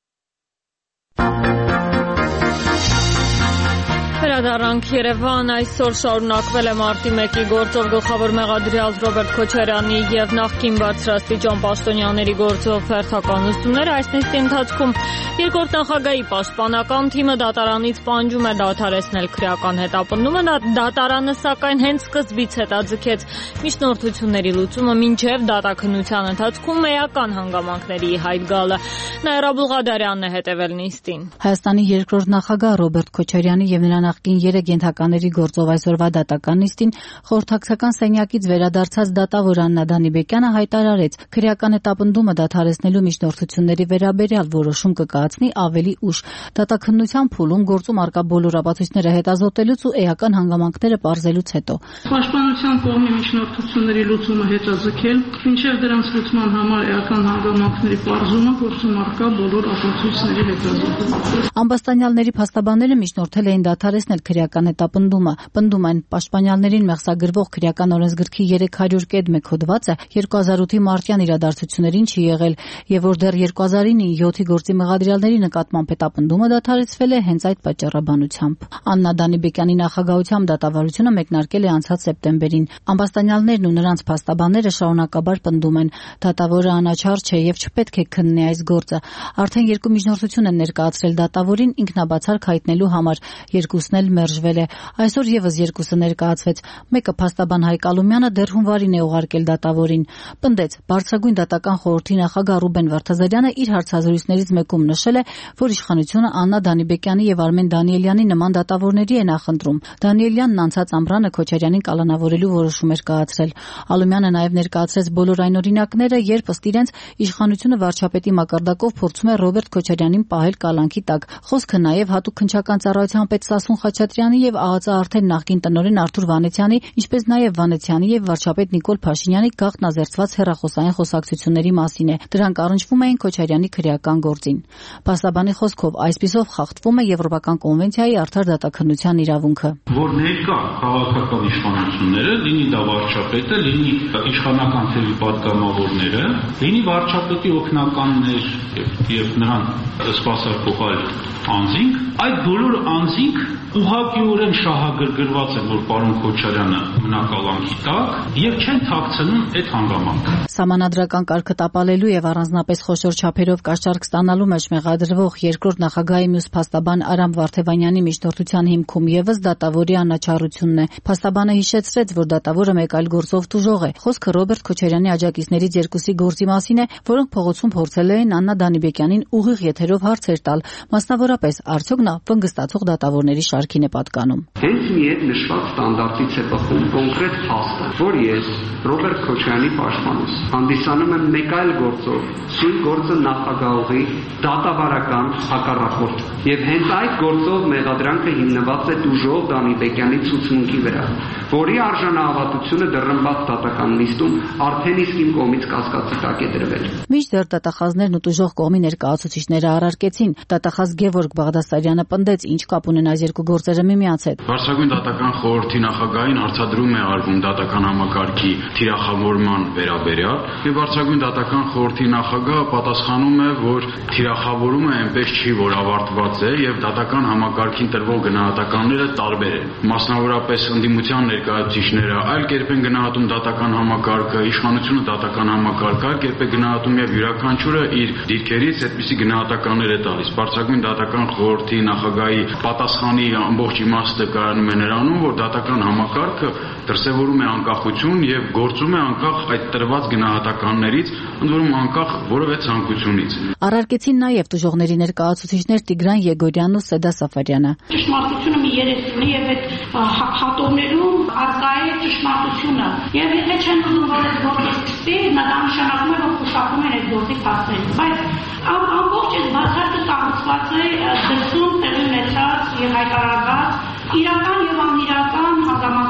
Վերադառնանք Երևան, այսօր շարունակվել է մարտի 1-ի գործով գլխավոր մեղադրյալ Ռոբերտ Քոչարյանի եւ նախկին բարձրաստիճան պաշտոնյաների գործով հերթական ուսումները։ Այս նիստի ընթացքում երկրորդ նախագահի պաշտպանական թիմը դատարանից պահանջում է դադարեցնել քրեական հետապնդումը, դատարանը սակայն հենց սկզբից հետաձգեց միջնորդությունների լուծումը մինչև դատաքննության ընթացքում էական հանգամանքների հայտ գալը։ Նաիրա Բուլղադարյանն է հետևել նիստին։ Հայաստանի երկրորդ նախագահ Ռոբերտ Քոչարյանի եւ նրա նախկին 3 ենթակաների գործով այսօրվա դատական նիստին խորհրդակցական սենյակից վերադարձած դատավոր Աննա Դանիբեկյանը հայտարարեց, քրեական հետապնդումը դադարեցնելու միջնորդությունների վերաբերյալ որոշում կկայացնի ավելի ուշ։ Դատաքննության փուլում գործում առկա բոլոր ապացույցները հետազոտելուց ու էական հանգամանքները պարզելուց հետո Պաշտպանության կողմի միջնորդությունների լուծումը հետաձգել, մինչև դրանց լուծման համար էական հանգամանքների պարզումը գործում առկա բոլոր ապացույցների հետազոտելուց։ Ամբաստանյալների փաստաբանները միջնորդել էին դադարեցնել քրեական հետապնդումը։ Պնդում են, պաշտպանյալներին մեղսագրվող քրեական օրենսգրքի 300 կետ 1 հոդվածը 2008-ի մարտյան իրադարձություններին չի եղել, եւ որ դեռ 2009-ի 7-ի գործի մեղադրյալների նկատմամբ հետապնդումը դադարեցվել է հենց այդ պատճառաբանությամբ։ Աննա Դանիբեկյանի նախագահությամբ դատավարությունը մեկնարկել է անցած սեպտեմբերին։ Ամբաստանյալներն ու նրանց փաստաբանները շարունակաբար պնդում են, դատավորը անաչառ չէ եւ չպետք է քննի այս գործը։ Արդեն 2 միջնորդություն են ներկայացրել դատավորին ինքնաբացարկ հայտնելու համար, երկուսն էլ մերժվել է։ Այսօր եւս 2-ը ներկայացվեց։ Մեկը փաստաբան Հայկ Ալումյանը դեռ հունվարին է ուղարկել դատավորին։ Պնդեց, բարձրագույն դատական խորհրդի նախագահ Ռուբեն Վարդազարյանը իր հարցազրույցներից մեկում նշել է, որ իշխանությունը Աննա Դանիբեկյանի եւ Արմեն Դանիելյանի նման դատավորների է նախընտրում։ Դանիելյանն անցած ամռանը Քոչարյանին կալանավորելու որոշում էր կայացրել։ Ալումյանը նաեւ ներկայացրեց բոլոր այն օրինակները, երբ ըստ իրենց իշխանությունը վարչապետի մակարդակով փորձում է Ռոբերտ Քոչարյանին պահել կալանքի տակ։ Խոսքը նաեւ հատուկ քննչական ծառայության պետ Սասուն Խաչատրյանի եւ ԱԱԾ արդեն նախկին տնօրեն Արթուր Վանեցյանի, ինչպես նաեւ Վանեցյանի եւ վարչապետ Նիկոլ Փաշինյանի գաղտնազերծված հեռախոսային խոսակցությունների մասին է։ Դրանք առնչվում էին Քոչարյանի քրեական գործին։ Փաստաբանի խոսքով այսպիսով խախտվում է Եվրոպական կոնվենցիայի արդար դատաքննության իրավունքը։ Որ ներկա քաղաքական իշխանությունները, լինի դա վարչապետը, լինի իշխանական թևի պատգամավորները, լինի վարչապետի օգնականներ եւ նրան սպասարկող անձինք, այդ բոլոր անձինք ուղղակիորեն շահագրգռված են, որ պարոն Քոչարյանը մնա կալանքի տակ եւ չեն թաքցնում այդ հանգամանքը։ Սահմանադրական կարգը տապալելու եւ առանձնապես խոշոր չափերով կաշառք ստանալու մեջ մեղադրվող երկրորդ նախագահի մյուս փաստաբան Արամ Վարդևանյանի միջնորդության հիմքում եւս դատավորի անաչառությունն է։ Փաստաբանը հիշեցրեց, որ դատավորը մեկ այլ գործով տուժող է։ Խոսքը Ռոբերտ Քոչարյանի աջակիցներից երկուսի գործի մասին է, որոնք փողոցում փորձել էին Աննա Դանիբեկյանին ուղիղ եթերով հարցեր տալ, մասնավորապես արդյոք նա վնգստացող դատավորների շարքին է պատկանում։ Հենց մի այդ նշված ստանդարտից է բխում կոնկրետ փաստը, որ ես Ռոբերտ Քոչարյանի պաշտպանուս հանդիսանում եմ մեկ այլ գործով, սույն գործը նախագահողի դատավարական հակառակորդ։ Եվ հենց այդ գործով մեղադրանքը հիմնված է տուժող Դանիբեկյանի ցուցմունքի վրա, որի արժանահավատությունը դռնբաց դատական նիստում արդեն իսկ իմ կողմից կասկածի տակ է դրվել։ Մինչդեռ դատախազներն ու տուժող կողմի ներկայացուցիչները առարկեցին, դատախազ Գևորգ Բաղդասարյանը պնդեց, ինչ կապ ունեն այս երկու գործերը միմյանց հետ։ Վարչագույն դատական խորհրդի նախագահին հարցադրում է արվում դատական համակարգի թիրախավորման վերաբերյալ, եւ վարչագույն դատական խորհրդի նախագահը պատասխանում է, որ թիրախավորումը այնպես չի, որ ավարտված է եւ դատական համակարգին տրվող գնահատականները տարբեր են։ Մասնավորապես ընդդիմության ներկայացուցիչները այլ կերպ են գնահատում դատական համակարգը, իշխանությունը դատական համակարգը այլ կերպ է գնահատում եւ յուրաքանչյուրը իր դիրքերից այդպիսի գնահատականներ է տալիս։ Վարչագույն դատական խորհրդի նախագահի պատասխանի ամբողջ իմաստը կայանում է նրանում, որ դատական համակարգը դրսևորում է անկախություն եւ գործում է անկախ այդ տրված գնահատականներից, ընդ որում անկախ որևէ ցանկությունից։ Առարկեցին նաեւ տուժողների ներկայացուցիչներ Տիգրան Եգորյանն ու Սեդա Սաֆարյանը։ Ճշմարտությունը մի երես ունի եւ այդ հատողներում արկա է ճշմարտությունը։ Եվ եթե չեն ուզում որ այդ գործը սկսի, դա նշանակում է որ խուսափում են այդ գործի փաստերից։ Բայց ամբողջ այդ բացարձակ կառուցված է դրսում տեղի ունեցած եւ հայտարարված իրական եւ անիրական հանգամանքների եւ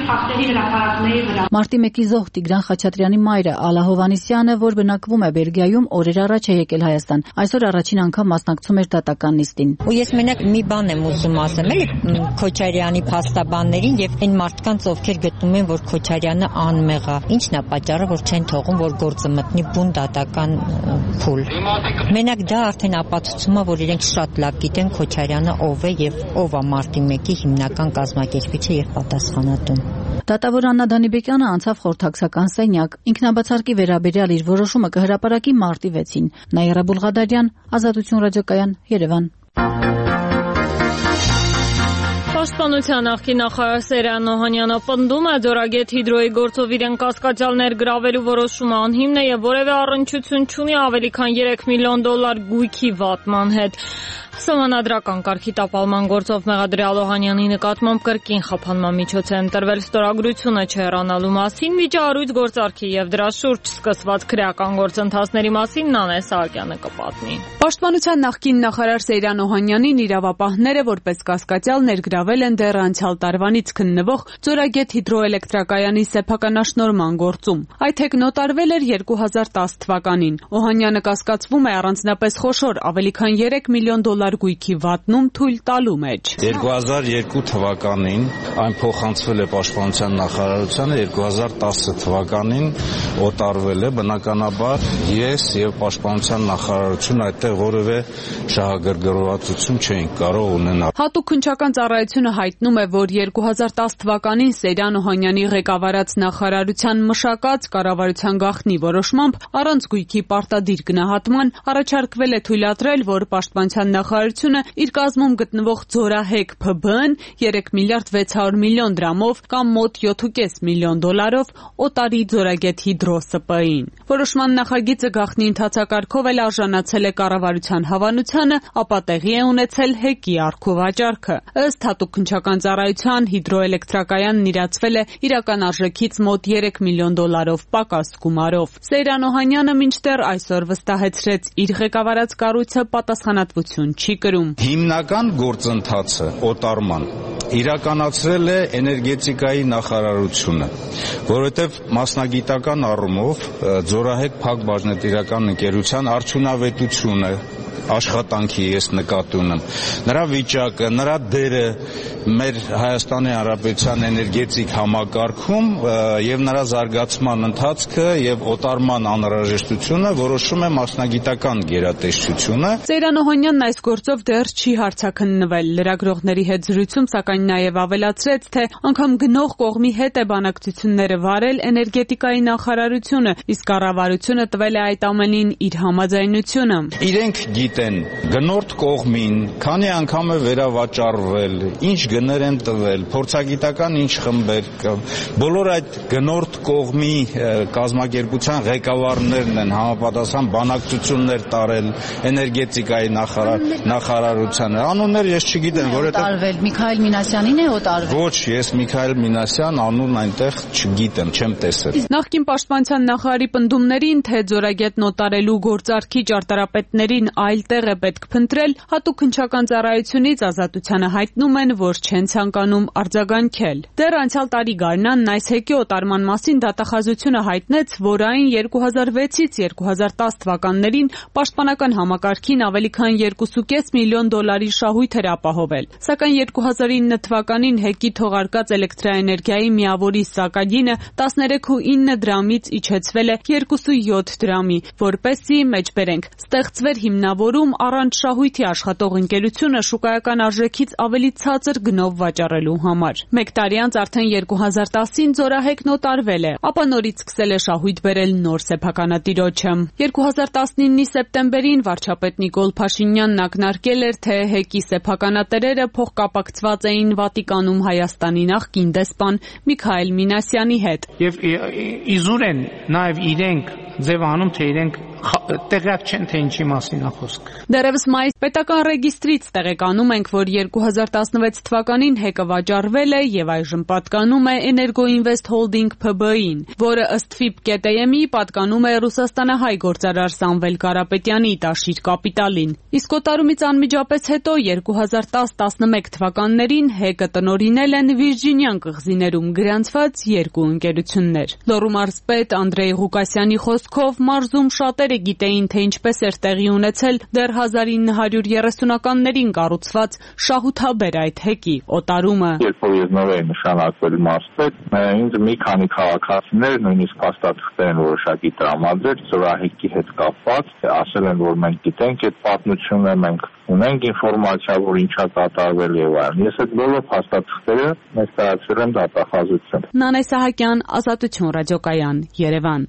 ֆակտերի հրապարակների վրա։ Մարտի 1-ի զոհ Տիգրան Խաչատրյանի մայրը Ալլա Հովհաննիսյանը, որ բնակվում է Բելգիայում, օրեր առաջ է եկել Հայաստան։ Այսօր առաջին անգամ մասնակցում էր դատական նիստին։ Ու ես մենակ մի բան եմ ուզում ասեմ, էլի Քոչարյանի փաստաբաններին եւ այն մարդկանց, ովքեր գտնում են, որ Քոչարյանը անմեղ է։ Ինչն է պատճառը, որ չեն թողում, որ գործը մտնի բուն դատական փուլ։ Մենակ դա արդեն ապացուցում է, որ իրենք շատ լավ գիտեն Քոչարյանը ով է եւ ով է Մարտի 1-ի հիմնական կազմակերպիչը եւ պատասխանատուն։ Դատավոր Աննա Դանիբեկյանը անցավ խորհրդակցական սենյակ։ Ինքնաբացարկի վերաբերյալ իր որոշումը կհրապարակի մարտի 6-ին։ Նաիրա Բուլղադարյան, Ազատություն ռադիոկայան, Երևան։ Պաշտպանության նախկին նախարար Սերյան Օհանյանը պնդում է, Ձորագետ հիդրոյի գործով իրեն կասկածյալ ներգրավելու որոշումը անհիմն է եւ որևէ առնչություն չունի ավելի քան $3 միլիոն գույքի վատման հետ։ Սահմանադրական կարգի տապալման գործով մեղադրյալ Օհանյանի նկատմամբ կրկին խափանման միջոց է ընտրվել ստորագրությունը չհեռանալու մասին, վիճահարույց գործարքի եւ դրա շուրջ սկսված քրեական գործընթացների մասին Նանե Սահակյանը կպատնի։ Պաշտպանության նախկին նախարար Սերյան Օհանյանին իրավապահները որպես կասկածյալ ներգրավել են դեռ անցյալ տարվանից քննվող Ձորագետ հիդրոէլեկտրակայանի սեփականաշնորհման գործում։ Այդ հեկ նոտարվել էր 2010 թվականին։ Օհանյանը կասկածվում է առանձնապես խոշոր ավելի քան $3 միլիոն գույքի վատնում թույլ տալու մեջ։ 2002 թվականին այն փոխանցվել է Պաշտպանության նախարարությանը, 2010 թվականին օտարվել է, բնականաբար ես եւ Պաշտպանության նախարարությունը այդտեղ որևէ շահագրգռվածություն չէինք կարող ունենալ։ Հատուկ քննչական ծառայությունը հայտնում է, որ 2010 թվականին Սերյան Օհանյանի ղեկավարած նախարարության մշակած կառավարության գաղտնի որոշմամբ առանց գույքի պարտադիր գնահատման առաջարկվել է թույլատրել, որ Պաշտպանության նախարարությունը իր կազմում գտնվող Ձորահեկ ՓԲ-ն 3 միլիարդ 600 միլիոն դրամով կամ մոտ $7.5 միլիոն օտարի Ձորագետ հիդրո ՍՊ-ին։ Որոշման նախագիծը գաղտնի ընթացակարգով էլ արժանացել է կառավարության հավանությանը, ապա տեղի է ունեցել հեկի առքուվաճառքը։ Ըստ հատուկ քննչական ծառայության հիդրոէլեկտրակայանն իրացվել է իրական արժեքից մոտ $3 միլիոն պակաս գումարով։ Սերյան Օհանյանը մինչդեռ այսօր վստահեցրեց իր ղեկավարած կառույցը պատասխանատվություն չի կրում։ Հիմնական գործընթացը օտարման իրականացրել է էներգետիկայի նախարարությունը, որովհետև մասնագիտական առումով Ձորահեկ Փակ բաժնետիրական ընկերության արդյունավետությունը աշխատանքի ես նկատի ունեմ, նրա վիճակը, նրա դերը մեր Հայաստանի Հանրապետության էներգետիկ համակարգում եւ նրա զարգացման ընթացքը եւ օտարման անհրաժեշտությունը որոշում է մասնագիտական գերատեսչությունը։ Սերյան Օհանյանն այս գործով դեռ չի հարցաքննվել։ Լրագրողների հետ զրույցում սակայն նաեւ ավելացրեց, թե անգամ գնող կողմի հետ է բանակցությունները վարել էներգետիկայի նախարարությունը, իսկ կառավարությունը տվել է այդ ամենին իր համաձայնությունը։ Իրենք գիտեն գնորդ կողմին քանի անգամ է վերավաճառվել, ինչ գներ են տվել, փորձագիտական ինչ խմբեր կա։ Բոլոր այդ գնորդ կողմի կազմակերպության ղեկավարներն են համապատասխան բանակցություններ տարել էներգետիկայի նախարարությանը։ Անուններ ես չգիտեմ, որովհետև Միքայել Մինասյանին է օտարվել։ Ոչ, ես Միքայել Մինասյան անունն այնտեղ չգիտեմ, չեմ տեսել։ Նախկին պաշտպանության նախարարի պնդումներին, թե Ձորագետն օտարելու գործարքի ճարտարապետներին այլ տեղ է պետք փնտրել, հատուկ քննչական ծառայությունից Ազատությանը հայտնում են, որ չեն ցանկանում արձագանքել։ Դեռ անցյալ տարի գարնանն այս հեկի օտարման մասին դատախազությունը հայտնեց, որ այն 2006-ից 2010 թվականներին պաշտպանական համակարգին ավելի քան $2.5 միլիոն շահույթ էր ապահովել։ Սակայն 2009 թվականին հեկի թողարկած էլեկտրաէներգիայի միավորի սակագինը 13.9 դրամից իջեցվել է 2.7 դրամի, որպեսզի մեջբերենք ստեղծվեր հիմնավորում առանց շահույթի աշխատող ընկերությունը շուկայական արժեքից ավելի ցածր գնով վաճառելու համար։ Մեկ տարի անց արդեն 2010-ին Ձորահեկն օտարվել է, ապա նորից սկսել է շահույթ բերել նոր սեփականատիրոջը։ 2019-ի սեպտեմբերին վարչապետ Նիկոլ Փաշինյանն ակնարկել էր, թե հեկի սեփականատերերը փոխկապակցված էին Վատիկանում Հայաստանի նախկին դեսպան Միքայել Մինասյանի հետ։ Եվ իզուր են նաև իրենք ձևանում, թե իրենք տեղյակ չեն, թե ինչի մասին է խոսքը։ Դեռևս մայիս պետական ռեգիստրից տեղեկանում ենք, որ 2016 թվականին ՀԵԿ-ը վաճառվել է եւ այժմ պատկանում է Էներգոինվեստ Հոլդինգ ՓԲ-ին, որը ըստ FIP.am-ի պատկանում է ռուսաստանահայ գործարար Սամվել Կարապետյանի Տաշիր կապիտալին։ Իսկ օտարումից անմիջապես հետո 2010-11 թվականներին ՀԵԿ-ը տնօրինել են Վիրջինյան կղզիներում գրանցված երկու ընկերություններ։ Լոռու մարզպետ Անդրեյ Ղուկասյանի խոսքով մարզում շատերը գիտեին, թե ինչպես էր տեղի ունեցել դեռ 1930-ականներին կառուցված շահութաբեր այդ ՀԵԿ-ի օտարումը։ Երբ որ ես նոր էի նշանակվել մարզպետ, ինձ մի քանի քաղաքացիներ նույնիսկ փաստաթղթեր են որոշակի տրամադրել ծորահեկի հետ կապված, ասել են, որ մենք գիտենք այդ պատմությունը, մենք ունենք ինֆորմացիա, որ ինչա կատարվել եւ այլն։ Ես այդ բոլոր փաստաթղթերը ներկայացրել եմ դատախազություն։ Նանե Սահակյան, Ազատություն ռադիոկայան, Երևան։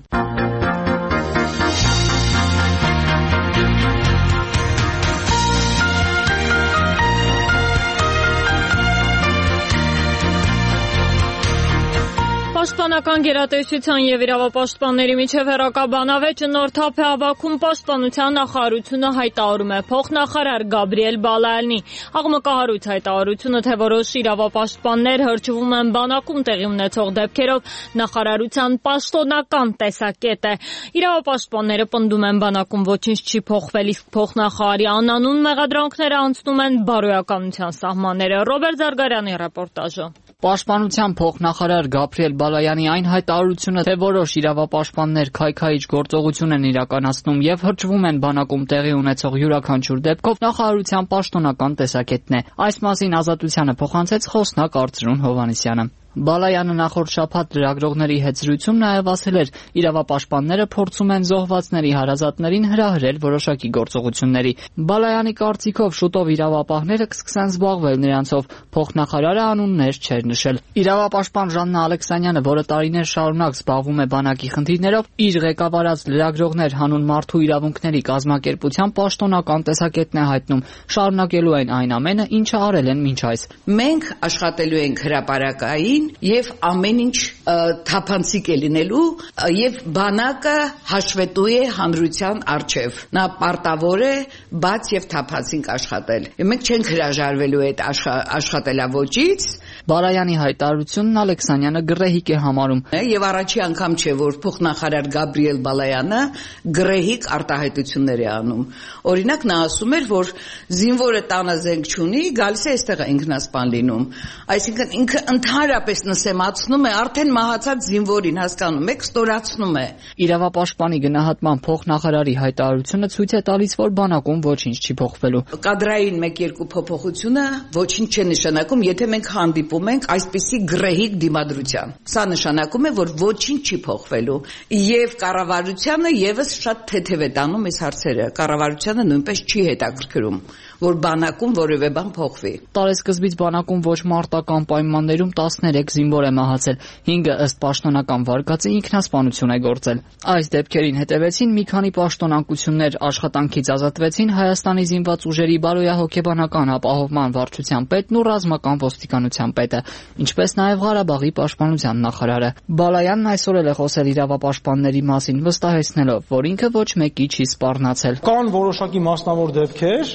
Պաշտպանական գերատեսչության եւ իրավապաշտպանների միջև հերակաբանավեճը նոր թափ է հավաքում Պաշտպանության նախարարությունը հայտարարում է փոխնախարար Գաբրիել Բալայանի աղմկահարույց հայտարարությունը, թե որոշ իրավապաշտպաններ հրճվում են բանակում տեղի ունեցող դեպքերով նախարարության պաշտոնական տեսակետ է։ Իրավապաշտպանները պնդում են բանակում ոչինչ չի փոխվել, իսկ փոխնախարարի անանուն մեղադրանքները անցնում են բարոյականության սահմանները։ Ռոբերտ Զարգարյանի ռեպորտաժը։ Պաշտպանության փոխնախարար Գաբրիել Բալայանի այն հայտարարությունը, թե որոշ իրավապաշտպաններ քայքայիչ գործողություն են իրականացնում եւ հրճվում են բանակում տեղի ունեցող յուրաքանչյուր դեպքով, նախարարության պաշտոնական տեսակետն է։ Այս մասին Ազատությանը փոխանցեց խոսնակ Արծրուն Հովհաննիսյանը։ Բալայանը նախորդ շաբաթ լրագրողների հետ զրույցում նաև ասել էր, իրավապաշտպանները փորձում են զոհվածների հարազատներին հրահրել որոշակի գործողությունների։ Բալայանի կարծիքով շուտով իրավապահները կսկսեն զբաղվել նրանցով, փոխնախարարը անուններ չէր նշել։ Իրավապաշտպան Ժաննա Ալեքսանյանը, որը տարիներ շարունակ զբաղվում է բանակի խնդիրներով, իր ղեկավարած լրագրողներ հանուն մարդու իրավունքների կազմակերպության պաշտոնական տեսակետն է հայտնում, շարունակելու են այն ամենը, ինչը արել են մինչ այս։ Մենք աշխատելու ենք հրապարակային եւ ամեն ինչ թափանցիկ է լինելու եւ բանակը հաշվետու է հանրության առջև։ Նա պարտավոր է բաց եւ թափանցիկ աշխատել։ Մենք չենք հրաժարվելու այդ աշխատելավոճից։ Բալայանի հայտարարությունն Ալեքսանյանը գռեհիկ է համարում։ Եվ առաջի անգամ չէ, որ փոխնախարար Գաբրիել Բալայանը գռեհիկ արտահայտություններ է անում։ Օրինակ նա ասում էր, որ զինվորը տանը զենք չունի, գալիս է այստեղ ինքնասպան լինում։ Այսինքն ինքը ընդհանրապես նսեմացնում է արդեն մահացած զինվորին, հասկանում եք, ստորացնում է։ Իրավապաշտպանի գնահատման փոխնախարարի հայտարարությունը ցույց է տալիս, որ բանակում ոչինչ չի փոխվելու։ Կադրային 1-2 փոփոխությունը ոչինչ չի նշանակում, եթե մենք հանդիպում ենք այսպիսի գռեհիկ դիմադրության։ Սա նշանակում է, որ ոչինչ չի փոխվելու։ Եվ կառավարությանը եւս շատ թեթև է տանում այս հարցերը։ Կառավարությանը նույնպես չի հետաքրքրում, որ բանակում որևէ բան փոխվի։ Տարեսկզբից բանակում ոչ մարտական պայմաններում 13 զինվոր է մահացել, 5-ը ըստ պաշտոնական վարկածի ինքնասպանություն է գործել։ Այս դեպքերին հետևեցին մի քանի պաշտոնակություններ, աշխատանքից ազատվեցին Հայաստանի զինված ուժերի բարոյահոգեբանական ապահովման վարչության պետն ու ռազմական ոստիկանության պետը, ինչպես նաև Ղարաբաղի պաշտպանության նախարարը։ Բալայանն այսօր էլ է խոսել իրավապաշտպանների մասին, վստահեցնելով, որ ինքը ոչ մեկի չի սպառնացել։ Կան որոշակի մասնավոր դեպքեր,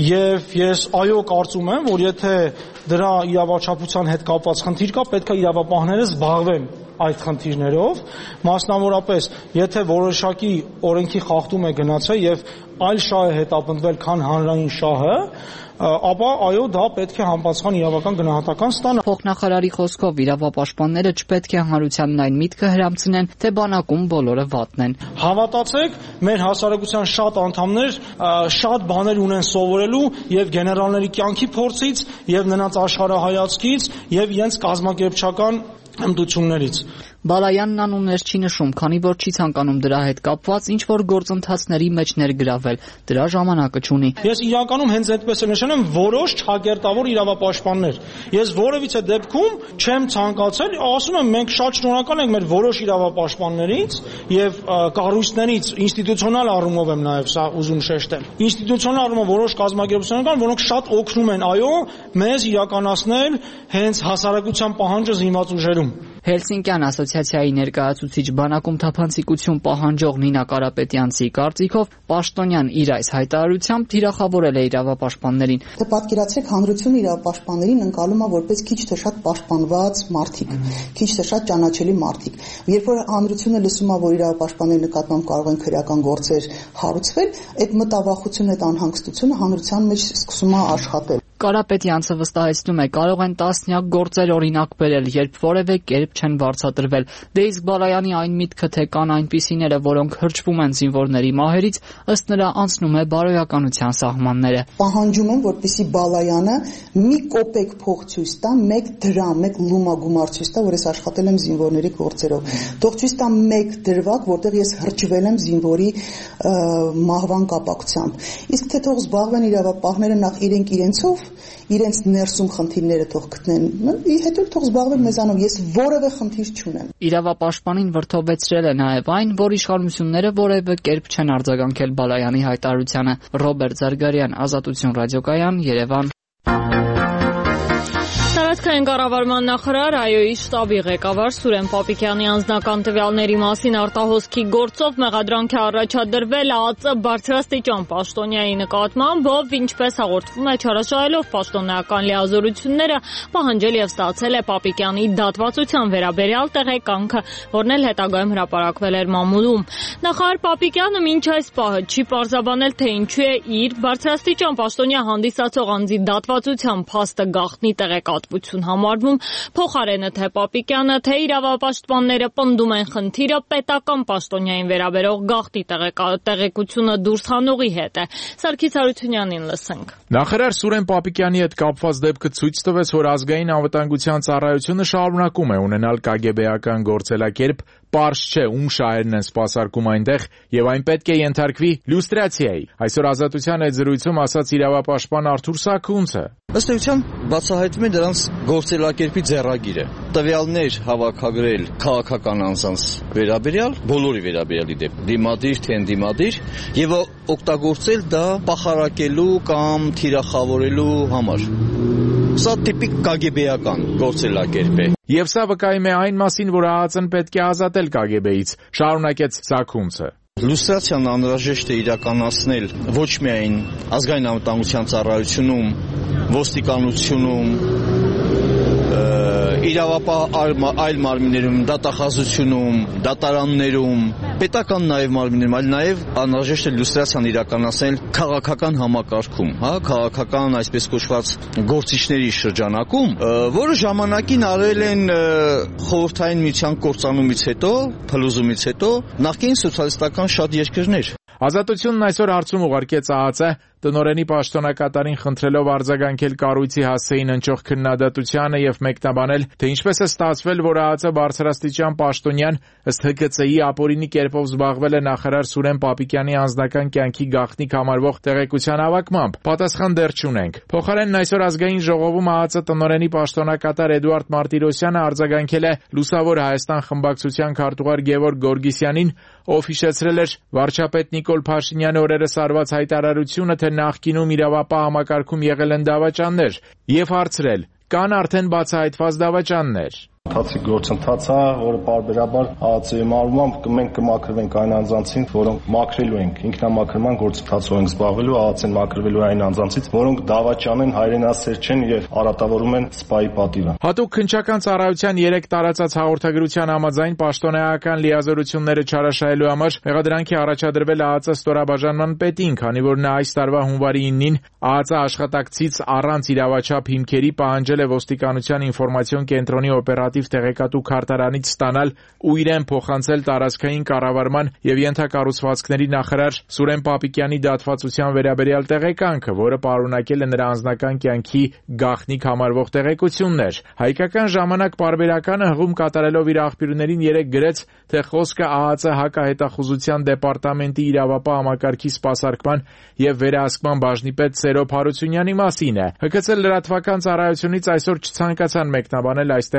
եւ ես կարծում եմ, որ եթե դրա իրավաչափության հետ կապված խնդիր կա, պետք է իրավապահները զբաղվեն այդ խնդիրներով, մասնավորապես, եթե որոշակի օրենքի խախտում է գնացել եւ այլ շահ է հետապնդվել, քան հանրային շահը, ապա այո, դա պետք է համապատասխան իրավական գնահատական ստանա։ Փոխնախարարի խոսքով իրավապաշտպանները չպետք է հանրությանն այն միտքը հրամցնեն, թե բանակում բոլորը վատն են։ Հավատացեք, մեր հասարակության շատ անդամներ շատ բաներ ունեն սովորելու եւ գեներալների կյանքի փորձից, եւ նրանց աշխարհայացքից, եւ իրենց կազմակերպչական հմտություններից։ Բալայանն անուններ չի նշում, քանի որ չի ցանկանում դրա հետ կապված ինչ որ գործընթացների մեջ ներգրավել, դրա ժամանակը չունի։ Ես իրականում հենց այդպես եմ նշել որոշ ճակերտավոր իրավապաշտպաններ։ Ես որևիցե դեպքում չեմ ցանկացել, ասում եմ մենք շատ շնորհակալ ենք մեր որոշ իրավապաշտպաններից եւ կառույցներից, ինստիտուցիոնալ առումով եմ նաեւ սա ուզում շեշտել։ Ինստիտուցիոնալ առումով որոշ կազմակերպություններ կան, որոնք շատ օգնում են, այո, մեզ իրականացնել հենց հասարակության պահանջը զինված ուժերում։ Հելսինկյան ասոցիացիայի ներկայացուցիչ բանակում թափանցիկություն պահանջող Նինա Կարապետյանցի կարծիքով պաշտոնյան իր այս հայտարարությամբ թիրախավորել է իրավապաշտպաններին։ Պատկերացրեք, հանրությունը իրավապաշտպաններին ընկալում է որպես քիչ թե շատ պաշտպանված մարդիկ, քիչ թե շատ ճանաչելի մարդիկ։ Երբ որ հանրությունը լսում է, որ իրավապաշտպանների նկատմամբ կարող են քրեական գործեր հարուցվել, այդ մտավախությունը, այդ անհանգստությունը հանրության մեջ սկսում է աշխատել։ Կարապետյանցը վստահեցնում է, կարող են տասնյակ գործեր օրինակ բերել, երբ որևէ կերպ չեն վարձատրվել։ Դե իսկ Բալայանի այն միտքը, թե կան այնպիսիները, որոնք հրճվում են զինվորների մահերից, ըստ նրա անցնում է բարոյականության սահմանները։ Պահանջում եմ, որպեսզի Բալայանը մի կոպեկ փող ցույց տա, 1 դրամ, 1 լումա գումար ցույց տա, որ ես աշխատել եմ զինվորների գործերով։ Թող ցույց տա 1 դրվագ, որտեղ ես հրճվել եմ զինվորի մահվան կապակցությամբ։ Իսկ թե թող զբաղվեն իրավապահները նախ իրենցով, իրենց ներսում խնդիրները թող գտնեն, հետո թող զբաղվեն մեզանով, ես որևէ խնդիր չունեմ։ Իրավապաշտպանին վրդովեցրել է նաև այն, որ իշխանությունները որևէ կերպ չեն արձագանքել Բալայանի հայտարարությանը։ Ռոբերտ Զարգարյան, Ազատություն ռադիոկայան, Երևան։ Տարածքային կառավարման նախարար ԱՅՈ-ի շտաբի ղեկավար Սուրեն Պապիկյանի անձնական տվյալների մասին արտահոսքի գործով մեղադրանք է առաջադրվել ԱԱԾ բարձրաստիճան պաշտոնյայի նկատմամբ, ով ինչպես հաղորդվում է չարաշահելով պաշտոնական լիազորությունները, պահանջել եւ ստացել է Պապիկյանի դատվածության վերաբերյալ տեղեկանքը, որն էլ հետագայում հրապարակվել էր մամուլում։ Նախարար Պապիկյանը մինչ այս պահը չի պարզաբանել, թե ինչու է իր բարձրաստիճան պաշտոնյա հանդիսացող անձի դատվածության փաստը գաղտնի տեղեկատվություն համարվում, փոխարենը թե Պապիկյանը, թե իրավապաշտպանները պնդում են խնդիրը պետական պաշտոնյային վերաբերող գաղտնի տեղեկությունը դուրս հանողի հետ է։ Սարգիս Հարությունյանին լսենք։ Նախարար Սուրեն Պապիկյանի հետ կապված դեպքը ցույց տվեց, որ ազգային անվտանգության ծառայությունը շարունակում է ունենալ կագեբեական գործելակերպ, պարզ չէ ում շահերն են սպասարկում այնտեղ եւ այն պետք է ենթարկվի լյուստրացիայի։ Այսօր Ազատության այդ զրույցում ասաց իրավապաշտպան Արթուր Սաքունցը։ Ըստ էության բացահայտվում է դրանց գործելակերպի ձեռագիրը։ Տվյալներ հավաքագրել քաղաքական անձանց վերաբերյալ, բոլորի վերաբերյալ իդեպ, դիմադիր թե ընդդիմադիր, եւ օգտագործել դա պախարակելու կամ թիրախավորելու համար։ Սա տիպիկ կագեբեական գործելակերպ է։ Եվ սա վկայում է այն մասին, որ ԱԱԾ-ն պետք է ազատել կագեբեից, շարունակեց Սաքունցը։ Լյուստրացիան անհրաժեշտ է իրականացնել ոչ միայն ազգային անվտանգության ծառայությունում, ոստիկանությունում, իրավապահ այլ մարմիններում, դատախազությունում, դատարաններում, պետական նաև մարմիններում, այլ նաև անհրաժեշտ է լյուստրացիան իրականացնել քաղաքական համակարգում, քաղաքական այսպես կոչված գործիչների շրջանակում, որը ժամանակին արել են խորհրդային միության կործանումից հետո, փլուզումից հետո նախկին սոցիալիստական շատ երկրներ։ Ազատությունն այսօր հարցում ուղարկեց ԱԱԾ տնօրենի պաշտոնակատարին խնդրելով արձագանքել կառույցի հասցեին հնչող քննադատությանը եւ մեկնաբանել, թե ինչպես է ստացվել, որ ԱԱԾ բարձրաստիճան պաշտոնյան ըստ ՀԿՑ-ի ապօրինի կերպով զբաղվել է նախարար Սուրեն Պապիկյանի անձնական կյանքի գաղտնիք համարվող տեղեկության հավաքմամբ։ Պատասխան դեռ չունենք։ Փոխարենն այսօր ազգային ժողովում ԱԱԾ տնօրենի պաշտոնակատար Էդուարդ Մարտիրոսյանը արձագանքել է Լուսավոր Հայաստան խմբակցության քարտուղար Գևորգ Գորգիսյանին, ով հիշեցրել էր վարչապետ Նիկոլ Փաշինյանի օրերս արված հայտարարությունը, թե նախկինում իրավապահ համակարգում եղել են դավաճաններ, եւ հարցրել. կան արդեն բացահայտված դավաճաններ։ Ընթացիկ գործընթաց է, որը պարբերաբար ԱԱԾ-ի մարմամբ մենք կմաքրվենք այն անձանցին, որոնք մաքրելու ենք, ինքնամաքրման գործընթացով ենք զբաղվելու, ԱԱԾ-ն մաքրվելու այն անձանցից, որոնք դավաճան են, հայրենասեր չեն եւ առատավորում են սպայի պատիվը։ Հատուկ քննչական ծառայության 3 տարածած հաղորդագրության համաձայն պաշտոնեական լիազորությունները չարաշահելու համար մեղադրանքի առաջադրվել ԱԱԾ ստորաբաժանման պետին, քանի որ նա այս տարվա հունվարի 9-ին ԱԱԾ աշխատակցից առանց իրավաչափ հիմքերի պահանջել է ոստիկանության ինֆորմացիոն կենտրոնի օպերատիվ տեղեկատու քարտարանից ստանալ ու իրեն փոխանցել տարածքային կառավարման եւ ենթակառուցվածքների նախարար Սուրեն Պապիկյանի դատվածության վերաբերյալ տեղեկանքը, որը պարունակել է նրա անձնական կյանքի գաղտնիք համարվող տեղեկություններ։ Հայկական ժամանակ պարբերականը հղում կատարելով իր աղբյուրներին 3 գրեց, թե խոսքը ԱԱԾ հակահետախուզության դեպարտամենտի իրավապահ համակարգի սպասարկման եւ վերահսկման բաժնի պետ Սերոբ Հարությունյանի մասին է։ ՀԿՑ լրատվական ծառայությունից այսօր չցանկացան մեկնաբանել այս տեղեկությունը։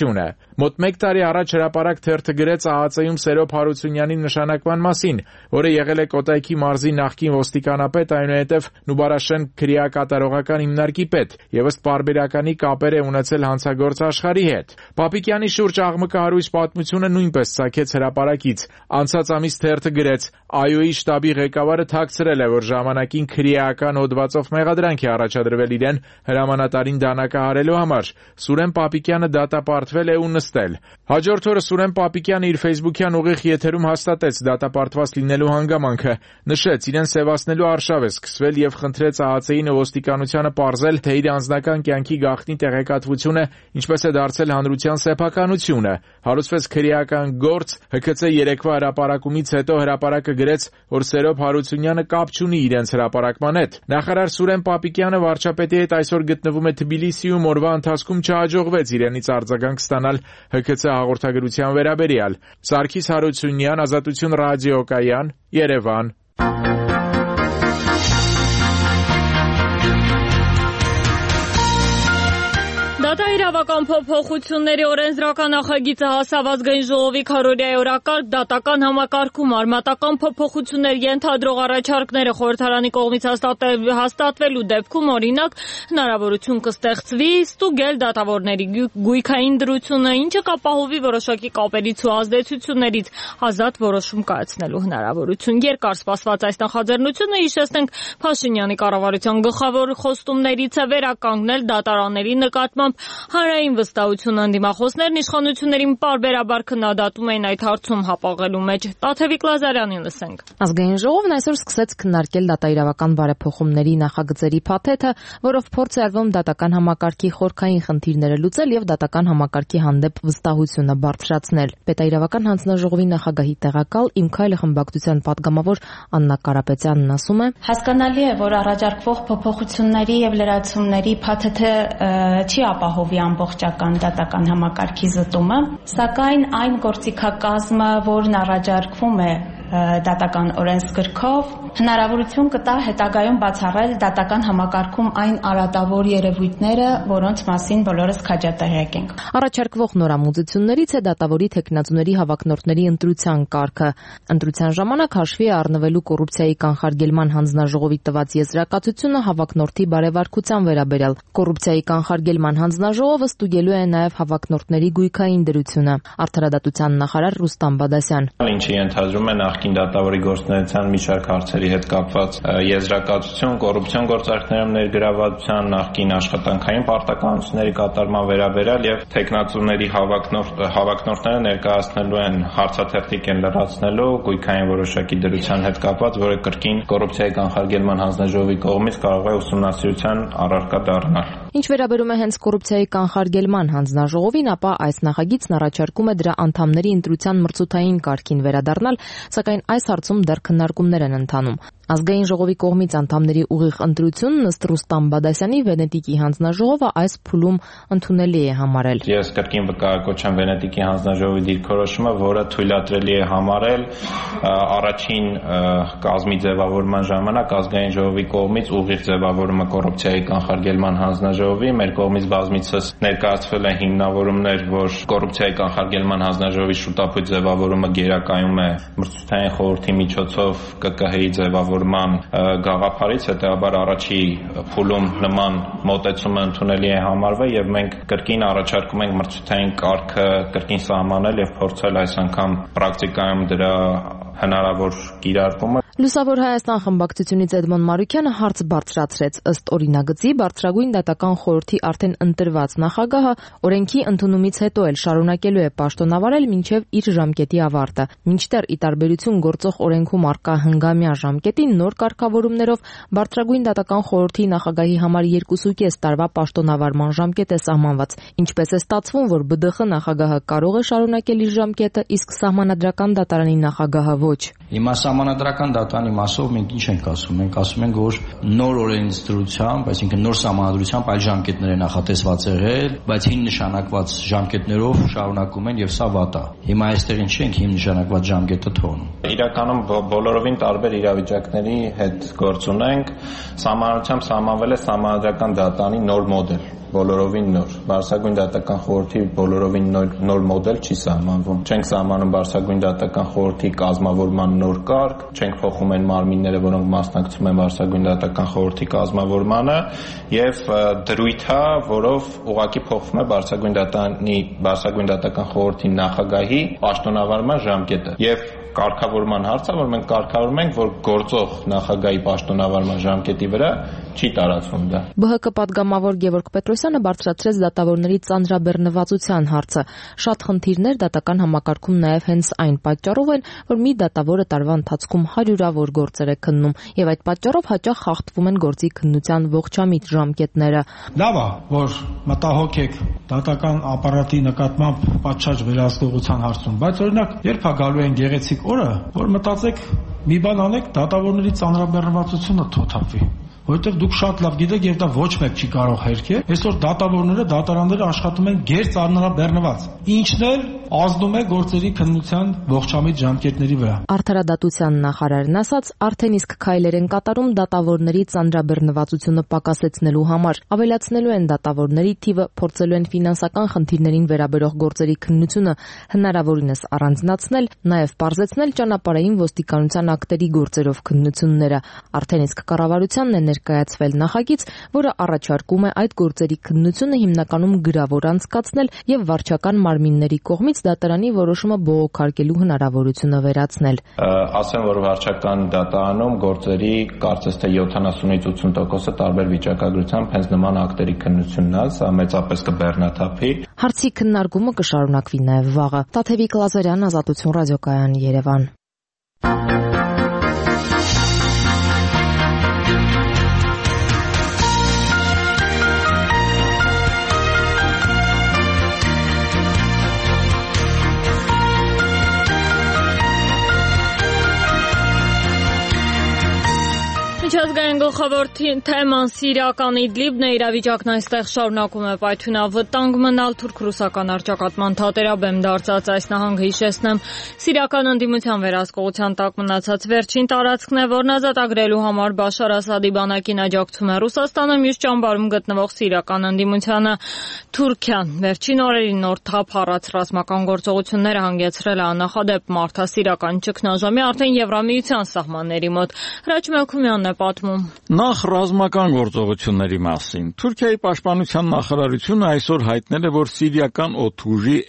կրթությունը։ Մոտ 1 տարի առաջ հրապարակ թերթը գրեց ԱԱԾ-ում Սերոբ Հարությունյանի նշանակման մասին, որը եղել է Կոտայքի մարզի նախկին ոստիկանապետ, այնուհետև Նուբարաշեն քրեակատարողական հիմնարկի պետ եւ ըստ պարբերականի կապեր է ունեցել հանցագործ Աշխարհի հետ։ Պապիկյանի շուրջ աղմկահարույց պատմությունը նույնպես ցակեց հրապարակից։ Անցած ամիս թերթը գրեց. ԱՅՈ-ի շտաբի ղեկավարը թաքցրել է, որ ժամանակին քրեական հոդվածով մեղադրանք է առաջադրվել իրեն հրամանատարին դանակահարելու համար։ Սուրեն Պապիկյանը դատապարտվել է ու նստել։ Հաջորդ օրը Սուրեն Պապիկյանը իր Facebook-յան ուղիղ եթերում հաստատեց դատապարտված լինելու հանգամանքը, նշեց իրեն սևացնելու արշավ է սկսվել եւ խնդրեց ԱԱԾ-ին ու ոստիկանությանը պարզել, թե իր անձնական կյանքի գաղտնի տեղեկատվությունը ինչպես է դարձել հանրության սեփականությունը։ Հարուցվեց քրեական գործ, ՀՔՑ երեկվա հրապարակումից հետո հրապարակը գրեց, որ Սերոբ Հարությունյանը կապ չունի իրենց հրապարակման հետ։ Նախարար Սուրեն Պապիկյանը վարչապետի հետ այսօր գտնվում է Թբիլիսիում, օրվա ընթացքում չհաջողվեց իրենից արձագանք ստանալ ՀՔՑ հաղորդագրության վերաբերյալ։ Սարգիս Հարությունյան, Ազատություն ռադիոկայան, Երևան։ Դատաիրավական փոփոխությունների օրենսդրական նախագիծը հասավ ազգային ժողովի քառօրյա օրակարգ, դատական համակարգում արմատական փոփոխություններ ենթադրող առաջարկները խորհրդարանի կողմից հաստատվելու դեպքում օրինակ հնարավորություն կստեղծվի ստուգել դատավորների գույքային դրությունը, ինչը կապահովի որոշակի կապերից ու ազդեցություններից ազատ որոշում կայացնելու հնարավորություն։ Երկար սպասված այս նախաձեռնությունը, հիշեցնենք, Փաշինյանի կառավարության գլխավոր խոստումներից է վերականգնել դատարանների նկատմամբ հանրային վստահությունը։ Ընդդիմախոսներն իշխանություններին պարբերաբար քննադատում էին այդ հարցում հապաղելու մեջ։ Տաթևիկ Լազարյանին լսենք։ Ազգային ժողովն այսօր սկսեց քննարկել դատաիրավական բարեփոխումների նախագծերի փաթեթը, որով փորձ է արվում դատական համակարգի խորքային խնդիրները լուծել եւ դատական համակարգի հանդեպ վստահությունը բարձրացնել։ Պետաիրավական հանձնաժողովի նախագահի տեղակալ Իմ քայլը խմբակցության պատգամավոր Աննա Կարապետյանն ասում է. Հասկանալի է, որ առաջարկվող փոփոխությունների եւ լրացումների փաթեթը չի ապահովի ամբողջական դատական համակարգի զտումը, սակայն այն գործիքակազմը, որն առաջարկվում է դատական օրենսգրքով, հնարավորություն կտա հետագայում բացառել դատական համակարգում այն արատավոր երևույթները, որոնց մասին բոլորս քաջատեղյակ ենք։ Առաջարկվող նորամուծություններից է դատավորի թեկնածուների հավակնորդների ընտրության կարգը։ Ընտրության ժամանակ հաշվի է առնվելու կոռուպցիայի կանխարգելման հանձնաժողովի տված եզրակացությունը հավակնորդի բարեվարկության վերաբերյալ։ Կոռուպցիայի կանխարգելման հանձնաժողովը ստուգելու է նաև հավակնորդների գույքային դրությունը։ Արդարադատության նախարար Ռուստամ Բադասյան. Ինչի ենթադրում է նախկին դատավորի գործունեության մի շարք հարցերի հետ կապված եզրակացություն, կոռուպցիոն գործարքներում ներգրավվածության, նախկին աշխատանքային պարտականությունների կատարման վերաբերյալ եւ թեկնածուների հավակնորդները ներկայացնելու են հարցաթերթիկ են լրացնելու գույքային որոշակի դրության հետ կապված, որը կրկին կոռուպցիայի կանխարգելման հանձնաժողովի կողմից կարող է ուսումնասիրության առարկա դառնալ։ Ինչ վերաբերում է հենց կոռուպցիայի կանխարգելման հանձնաժողովին, ապա այս նախագիծն առաջարկում է դրա անդամների ընտրության մրցութային կարգին վերադառնալ, սակայն այս հարցում դեռ քննարկումներ են ընթանում։ Ազգային ժողովի կողմից անդամների ուղիղ ընտրությունն ըստ Ռուստամ Բադասյանի Վենետիկի հանձնաժողովը այս փուլում ընդունելի է համարել։ Ես կրկին վկայակոչեմ Վենետիկի հանձնաժողովի դիրքորոշումը, որը թույլատրելի է համարել առաջին կազմի ձևավորման ժամանակ ազգային ժողովի կողմից ուղիղ ձևավորումը կոռուպցիայի կանխարգելման հանձնաժողովի, մեր կողմից բազմիցս ներկայացվել են հիմնավորումներ, որ կոռուպցիայի կանխարգելման հանձնաժողովի շուտապույտ ձևավորումը գերակայում է մրցութային խորհրդի միջոցով ԿԿՀ-ի ձևավորման գաղափարից, հետեւաբար առաջի փուլում նման մոտեցումը ընդունելի է համարվել եւ մենք կրկին առաջարկում ենք մրցութային կարգը կրկին սահմանել եւ փորձել այս անգամ պրակտիկայում դրա հնարավոր կիրարկումը։ Լուսավոր Հայաստան խմբակցությունից Էդմոն Մարուկյանը հարց բարձրացրեց. ըստ օրինագծի բարձրագույն դատական խորհրդի արդեն ընտրված նախագահը օրենքի ընդունումից հետո էլ շարունակելու է պաշտոնավարել մինչև իր ժամկետի ավարտը։ Մինչդեռ ի տարբերություն գործող օրենքում առկա հնգամյա ժամկետին նոր կարգավորումներով բարձրագույն դատական խորհրդի նախագահի համար 2.5 տարվա պաշտոնավարման ժամկետ է սահմանված։ Ինչպես է ստացվում, որ ԲԴԽ նախագահը կարող է շարունակել իր ժամկետը, իսկ սահմանադրական դատարանի նախագահը ոչ։ Հիմա սահմանադրական դատարանի մասով մենք ինչ ենք ասում։ Մենք ասում ենք, որ նոր օրենսդրությամբ, այսինքն նոր սահմանադրությամբ այլ ժամկետներ են նախատեսված եղել, բայց հին նշանակված ժամկետներով շարունակում են եւ սա վատ է։ Հիմա այստեղ ինչ ենք հին նշանակված ժամկետը թողնում։ Իրականում բոլորովին տարբեր իրավիճակների հետ գործ ունենք։ Սահմանադրությամբ սահմանվել է սահմանադրական դատարանի նոր մոդել։ բոլորովին նոր։ Բարձրագույն դատական խորհրդի բոլորովին նոր մոդել չի սահմանվում։ Չենք սահմանում Բարձրագույն դատական խորհրդի կազմավորման նոր կարգ, չենք փոխում այն մարմինները, որոնք մասնակցում են Բարձրագույն դատական խորհրդի կազմավորմանը, եւ դրույթ է, որով ուղղակի փոխվում է Բարձրագույն դատական խորհրդի նախագահի պաշտոնավարման ժամկետը։ Եվ կարգավորման հարցը, որ մենք կարգավորում ենք, որ գործող նախագահի պաշտոնավարման ժամկետի վրա չի տարածվում դա։ ԲՀԿ պատգամավոր Գևորգ Պետրոսյանը բարձրացրեց դատավորների ծանրաբեռնվածության հարցը։ Շատ խնդիրներ դատական համակարգում նաև հենց այն պատճառով են, որ մի դատավորը տարվա ընթացքում հարյուրավոր գործեր է քննում, եւ այդ պատճառով հաճախ խախտվում են գործի քննության ողջամիտ ժամկետները։ Լավ է, որ մտահոգ եք դատական ապարատի նկատմամբ պատշաճ վերահսկողության հարցում, բայց օրինակ երբ է գալու են գեղեցիկ օրը, որ մտածեք մի բան անեք, դատավորների ծանրաբեռնվածությունը թոթափվի, որովհետև դուք շատ լավ գիտեք եւ դա ոչ մեկ չի կարող հերքել։ Այսօր դատավորները, դատարանները աշխատում են գերծանրաբեռնված, ինչն էլ ազդում է գործերի քննության ողջամիտ ժամկետների վրա։ Արդարադատության նախարարն ասաց, արդեն իսկ քայլեր են կատարում դատավորների ծանրաբեռնվածությունը պակասեցնելու համար, ավելացնելու են դատավորների թիվը, փորձելու են ֆինանսական խնդիրներին վերաբերող գործերի քննությունը հնարավորինս առանձնացնել, նաև պարզեցնել ճանապարհային ոստիկանության ակտերի գործերով քննությունները։ Արդեն իսկ կառավարությանն է ներկայացվել նախագիծ, որը առաջարկում է այդ գործերի քննությունը հիմնականում գրավոր անցկացնել եւ վարչական մարմինների կողմից դատարանի որոշումը բողոքարկելու հնարավորությունը վերացնել։ Ասեմ, որ վարչական դատարանում գործերի կարծես թե 70-ից 80%-ը տարբեր վիճակագրությամբ հենց նման ակտերի քննությունն է, սա մեծապես կբեռնաթափի։ Հարցի քննարկումը կշարունակվի նաև վաղը։ Տաթևիկ Լազարյան, Ազատություն ռադիոկայան, Երևան։ Միջազգային գլխավոր թեման սիրիական Իդլիբն է, իրավիճակն այստեղ շարունակում է պայթյունավտանգ մնալ, թուրք-ռուսական առճակատման թատերաբեմ դարձած այս նահանգը, հիշեցնեմ, սիրիական ընդդիմության վերահսկողության տակ մնացած վերջին տարածքն է, որն ազատագրելու համար Բաշար Ասադի բանակին աջակցում է Ռուսաստանը, մյուս ճամբարում գտնվող սիրիական ընդդիմությանը Թուրքիան։ Վերջին օրերին նոր թափ առած ռազմական գործողությունները հանգեցրել է աննախադեպ մարդասիրական ճգնաժամի արդեն Եվրամիության սահմանների մոտ։ Հրաչ Մելքումյանն է պատմում։ Նախ ռազմական գործողությունների մասին։ Թուրքիայի պաշտպանության նախարարությունը այսօր հայտնել է, որ սիրիական օդուժի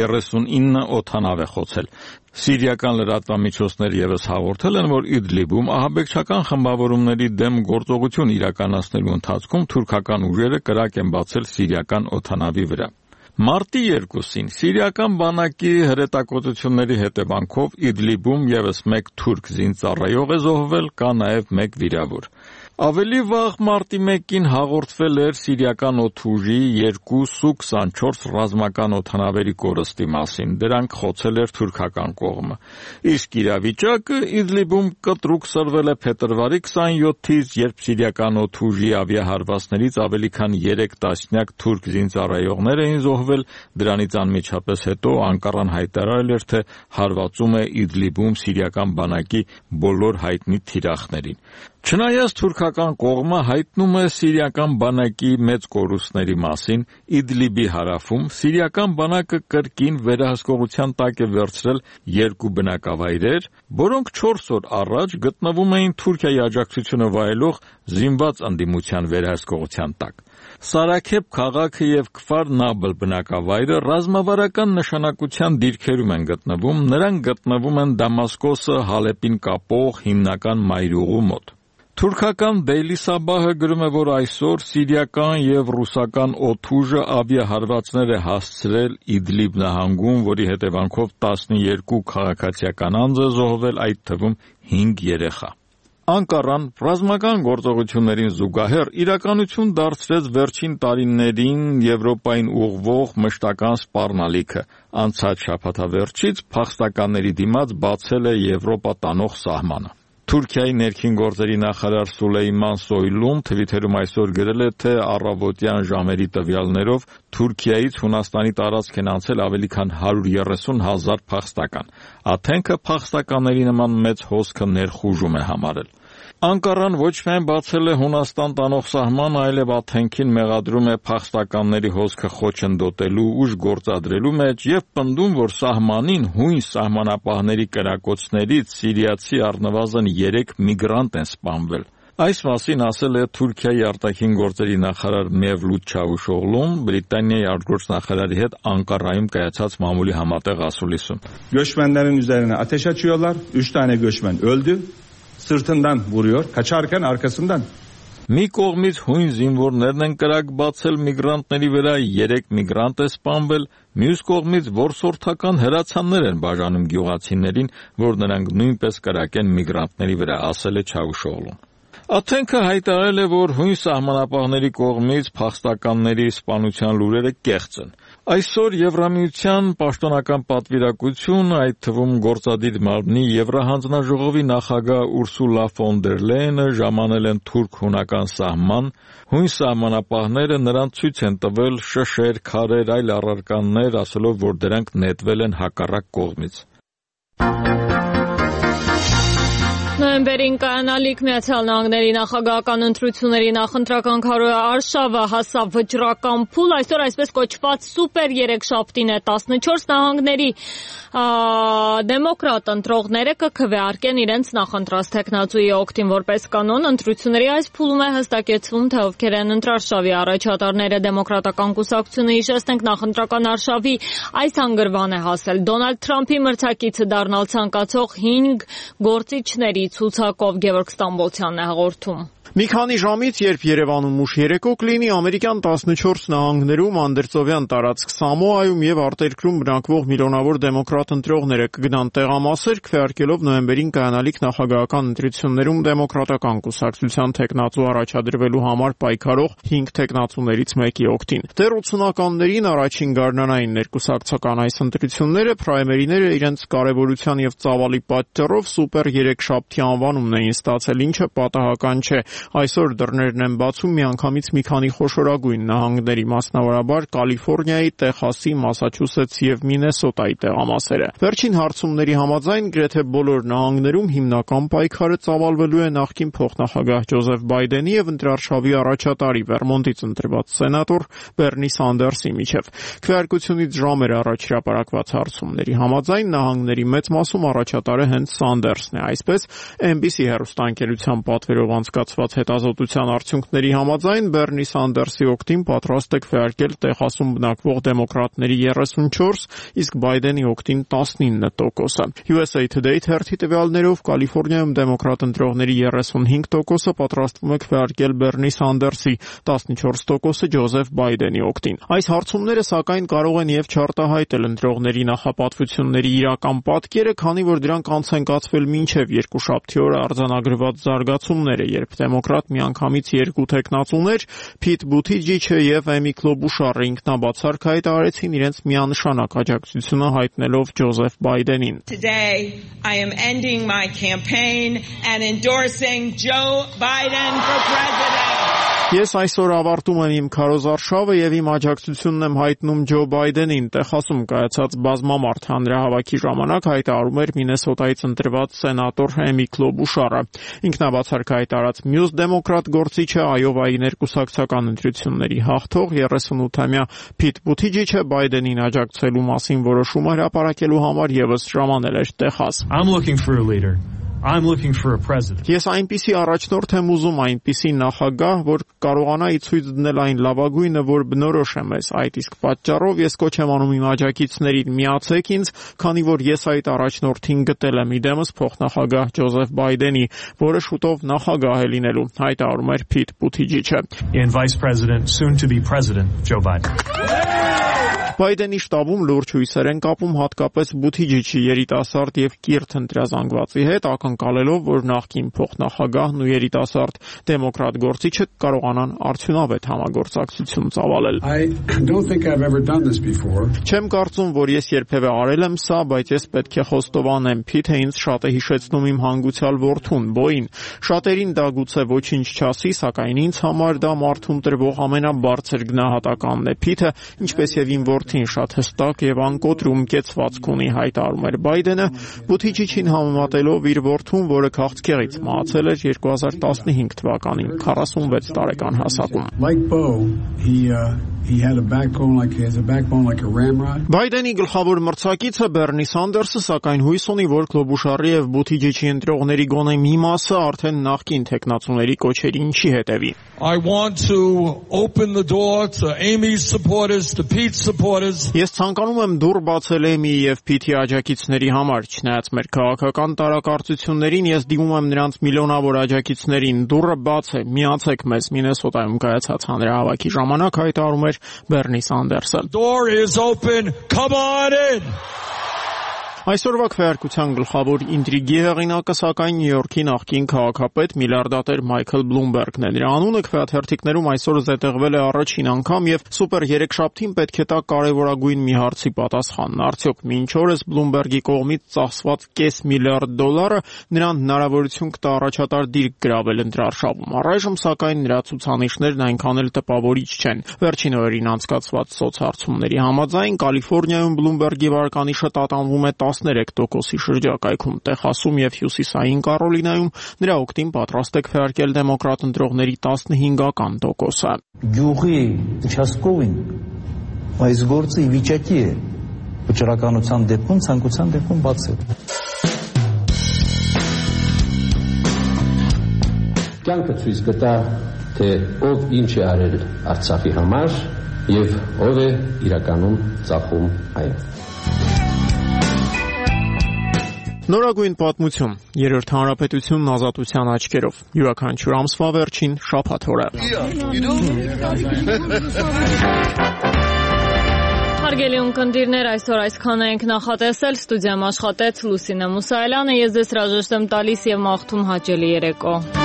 L-39 օդանավ է խոցել։ Սիրիական լրատվամիջոցներ ևս հաղորդել են, որ Իդլիբում ահաբեկչական խմբավորումների դեմ գործողություն իրականացնելու ընթացքում թուրքական ուժերը կրակ են բացել սիրիական օդանավի վրա։ Մարտի 2-ին սիրիական բանակի հրետակոծությունների հետևանքով Իդլիբում ևս մեկ թուրք զինծառայող է զոհվել, կա նաև մեկ վիրավոր։ Ավելի վաղ մարտի 1-ին հաղորդվել էր սիրիական օդուժի 2 Su-24 ռազմական օդանավերի կորստի մասին, դրանք խոցել էր թուրքական կողմը։ Իսկ իրավիճակը Իդլիբում կտրուկ սրվել է փետրվարի 27-ից, երբ սիրիական օդուժի ավիահարվածներից ավելի քան 3 տասնյակ թուրք զինծառայողներ էին զոհվել, դրանից անմիջապես հետո Անկարան հայտարարել էր, թե հարվածում է Իդլիբում սիրիական բանակի բոլոր հայտնի թիրախներին։ Չնայած թուրքական կողմը հայտնում է սիրիական բանակի մեծ կորուստների մասին, Իդլիբի հարավում սիրիական բանակը կրկին վերահսկողության տակ է վերցրել 2 բնակավայրեր, որոնք 4 օր առաջ գտնվում էին Թուրքիայի աջակցությունը վայելող զինված ընդդիմության վերահսկողության տակ։ Սարաքեբ քաղաքը եւ Քֆար Նաբլ բնակավայրը ռազմավարական նշանակության դիրքերում են գտնվում, նրանք գտնվում են Դամասկոսը Հալեպին կապող հիմնական մայրուղու մոտ։ Թուրքական Daily Sabah-ը գրում է, որ այսօր սիրիական եւ ռուսական օդուժը ավիահարվածներ է հասցրել Իդլիբ նահանգում, որի հետևանքով 12 քաղաքացիական անձ է զոհվել, այդ թվում 5 երեխա։ Անկարան ռազմական գործողություններին զուգահեռ իրականություն դարձրեց վերջին տարիներին Եվրոպային ուղղվող մշտական սպառնալիքը։ Անցած շաբաթավերջից փախստականների դիմաց բացել է Եվրոպա տանող սահմանը։ Թուրքիայի ներքին գործերի նախարար Սուլեյման Սոյլուն Թվիթերում այսօր գրել է, թե առավոտյան ժամերի տվյալներով Թուրքիայից Հունաստանի տարածք են անցել ավելի քան 130,000 փախստական։ Աթենքը փախստականների նման մեծ հոսքը ներխուժում է համարել։ Անկարան ոչ միայն բացել է Հունաստան տանող սահման, այլև Աթենքին մեղադրում է փախստականների հոսքը խոչընդոտելու, ուժ գործադրելու մեջ եւ պնդում, որ սահմանին հույն սահմանապահների կրակոցներից սիրիացի առնվազն 3 միգրանտ են սպանվել։ Այս մասին ասել է Թուրքիայի արտաքին գործերի նախարար Մևլութ Չավուշօղլուն Բրիտանիայի արտգործնախարարի հետ Անկարայում կայացած մամուլի համատեղ ասուլիսում։ Göçmenlerin üzerine ateş açıyorlar. 3 tane göçmen öldü. Sırtından vuruyor, kaçarken arkasından. Մի կողմից հույն զինվորներն են կրակ բացել միգրանտների վրա, 3 միգրանտ է սպանվել, մյուս կողմից որսորդական հրացաններ են բաժանում գյուղացիներին, որ նրանք նույնպես կրակ են միգրանտների վրա, ասել է Չավուշօղլուն։ Աթենքը հայտարարել է, որ հույն սահմանապահների կողմից փախստականների սպանության լուրերը կեղծ են։ Այսօր Եվրամիության պաշտոնական պատվիրակություն, այդ թվում գործադիր մարմնի Եվրահանձնաժողովի նախագահ Ուրսուլա ֆոն դեր Լեյենը ժամանել են թուրք-հունական սահման, հույն սահմանապահները նրանց ցույց են տվել շշեր, քարեր, այլ առարկաներ, ասելով, որ դրանք նետվել են հակառակ կողմից։ Նոյեմբերին կայանալիք Միացյալ Նահանգների նախագահական ընտրությունների նախընտրական քարոզը արշավը հասավ վճռական փուլ, այսօր այսպես կոչված սուպեր երեքշաբթին է 14 նահանգների դեմոկրատ ընտրողները կքվեարկեն իրենց նախընտրած թեկնածուի օգտին որպես կանոն ընտրությունների այս փուլում է հստակեցվում, թե ովքեր են ընտրարշավի առաջատարները դեմոկրատական կուսակցությունը հիշեցնենք նախընտրական արշավի այս հանգրվան է հասել Դոնալդ Թրամփի մրցակիցը դառնալ ցանկացող 5 գործիչների ցուցակով Գևորգ Ստամբոլցյանն է հաղորդում։ Մի քանի ժամից, երբ Երևանում ուշ երեկո կլինի, ամերիկյան 14 նահանգներում, անդրծովյան տարածք Սամոայում եւ արտերկրում բնակվող միլիոնավոր դեմոկրատ ընտրողները կգնան տեղամասեր, քվեարկելով նոյեմբերին կայանալիք նախագահական ընտրություններում դեմոկրատական կուսակցության թեկնածու առաջադրվելու համար պայքարող 5 թեկնածուներից մեկի օգտին։ Դեռ 80-ականներին առաջին գարնանային ներկուսակցական այս ընտրությունները պրայմերիները իրենց կարևորության եւ ծավալի պատճառով սուպեր երեքշաբթի անվանումն էին ստացել, ինչը պատահական չէ։ Այսօր դռներն են բացում միանգամից մի քանի խոշորագույն նահանգների, մասնավորաբար Կալիֆոռնիայի, Տեխասի, Մասաչուսեթսի եւ Մինեսոտայի տեղամասերը։ Վերջին հարցումների համաձայն գրեթե բոլոր նահանգներում հիմնական պայքարը ծավալվելու է նախկին փոխնախագահ Ջոզեֆ Բայդենի եւ ընտրարշավի առաջատարի Վերմոնտից ընտրված սենատոր Բեռնի Սանդերսի միջև։ Քվեարկությունից ժամեր առաջ հրապարակված հարցումների համաձայն նահանգների մեծ մասում առաջատարը հենց Սանդերսն է։ Այսպես NBC հեռուստաընկերության պատվերով անցկացված հետազոտության արդյունքների համաձայն Բեռնի Սանդերսի օգտին պատրաստ է քվեարկել Տեխասում բնակվող դեմոկրատների 34, իսկ Բայդենի օգտին 19%-ը։ USA Today թերթի տվյալներով Կալիֆոռնիայում դեմոկրատ ընտրողների 35%-ը պատրաստվում է քվեարկել Բեռնի Սանդերսի, 14%-ը Ջոզեֆ Բայդենի օգտին։ Այս հարցումները սակայն կարող են եւ չարտահայտել ընտրողների նախապատվությունների իրական պատկերը, քանի որ դրանք անց են կացվել մինչեւ երկուշաբթի օրը արձանագրված զարգացումները, երբ դեմոկրատ միանգամից 2 թեկնածուներ Փիթ Բութիջիչը եւ Էմի Կլոբուշարը ինքնաբացարկ հայտարարեցին իրենց միանշանակ աջակցությունը հայտնելով Ջոզեֆ Բայդենին։ Today I am ending my campaign and endorsing Joe Biden for president. Ես այսօր ավարտում եմ իմ քարոզարշավը եւ իմ աջակցությունն եմ հայտնում Ջո Բայդենին։ Տեխասում կայացած բազմամարդ հանրահավաքի ժամանակ հայտարարում էր Մինեսոտայից ընտրված սենատոր Էմի Կլոբուշարը։ Ինքնաբացարկ հայտարարած մյուս դեմոկրատ գործիչը Այովայի ներկուսակցական ընտրությունների հաղթող 38-ամյա Փիթ Բութիջիչը Բայդենին աջակցելու մասին որոշումը հրապարակելու համար եւս ժամանել էր Տեխաս։ I'm looking for a leader. I'm looking for a president. Ես այնպիսի առաջնորդ եմ ուզում, այնպիսի նախագահ, որ կարողանա ի ցույց դնել այն լավագույնը, որ բնորոշ է մեզ։ Այդ իսկ պատճառով ես կոչ եմ անում իմ աջակիցներին միացեք ինձ, քանի որ ես այդ առաջնորդին գտել եմ իդեմս փոխնախագահ Ջոզեֆ Բայդենի, որը շուտով նախագահ է լինելու, հայտարարում էր Փիթ Բութիջիչը։ And Vice President, soon to be President, Joe Biden. Բայդենի շտաբում լուրջ հույսեր են կապում հատկապես Բութիջիչի երիտասարդ եւ կիրթ ընտրազանգվածի հետ, ակնկալելով, որ նախկին փոխնախագահն ու երիտասարդ դեմոկրատ գործիչը կարողանան արդյունավետ համագործակցություն ծավալել։ Չեմ կարծում, որ ես երբևէ արել եմ սա, բայց ես պետք է խոստովանեմ, Փիթը ինձ շատ է հիշեցնում իմ հանգուցյալ որդուն, Բոյին։ Շատերին դա գուցե ոչինչ չասի, սակայն ինձ համար դա մարդուն տրվող ամենաբարձր գնահատականն է։ Փիթը, ինչպես եւ իմ որդին արդեն շատ հստակ եւ անկոտրում կեցվածք ունի, հայտարարում էր Բայդենը, Բուտիջիչին համեմատելով իր որդուն, որը քաղցկեղից մահացել էր 2015 թվականին, 46 տարեկան հասակում։ Բայդենի գլխավոր մրցակիցը Բեռնի Սանդերսը, սակայն հույս ունի, որ Քլոբուշարի եւ Բուտիջիչի ընտրողների գոնե մի մասը արդեն նախկին տեխնացուների կոչերին չի հետևի։ I want to open the door to Amy's supporters, to Pete's supporters. Ես ցանկանում եմ դուռ բացել Էմի եւ Փիթի աջակիցների համար, չնայած մեր քաղաքական տարակարծություններին, ես դիմում եմ նրանց միլիոնավոր աջակիցներին, դուռը բաց է, միացեք մեզ։ Մինեսոտայում կայացած հանրահավաքի ժամանակ հայտարարում էր Բեռնի Սանդերսը։ The door is open. Come on in. Այսօրվա քվեարկության գլխավոր ինտրիգի հեղինակը սակայն Նյու Յորքի նախկին քաղաքապետ միլիարդատեր Մայքլ Բլումբերգն է։ Նրա անունը քվեաթերթիկներում այսօր զետեղվել է առաջին անգամ եւ Սուպեր 3-շաբթին պետք է տա կարեւորագույն մի հարցի պատասխանն։ Արդյոք մինչ օրս Բլումբերգի կողմից ծախսված $500 միլիարդ նրան հնարավորություն կտա առաջատար դիրք գրավել ընտրարշավում։ Առայժմ սակայն նրա ցուցանիշներն այնքան էլ տպավորիչ չեն։ Վերջին օրերին անցկացված սոցհարցումների համաձայն Կալիֆոռնիայում Բլումբերգի վարկանիշը տատանվում է 13% շրջակայքում, Տեխասում եւ Հյուսիսային Կարոլինայում նրա օգտին պատրաստ է քվեարկել դեմոկրատ ընտրողների 15%-ը։ Գյուղի участковին այս գործը ի վիճակի է վճռականության դեպքում, ցանկության դեպքում բացել։ Կյանքը ցույց կտա, թե ով ինչ է արել Արցախի համար եւ ով է իրականում ծախում այն։ Նորագույն պատմություն, երրորդ հանրապետությունն ազատության աչքերով, յուրաքանչյուր ամսվա վերջին շաբաթ օրը։ Հարգելի ունկնդիրներ, այսօր այսքան ենք նախատեսել, ստուդիայում աշխատեց Լուսինե Մուսայելյանը, ես ձեզ հրաժեշտ եմ տալիս եւ մաղթում հաճելի երեկո։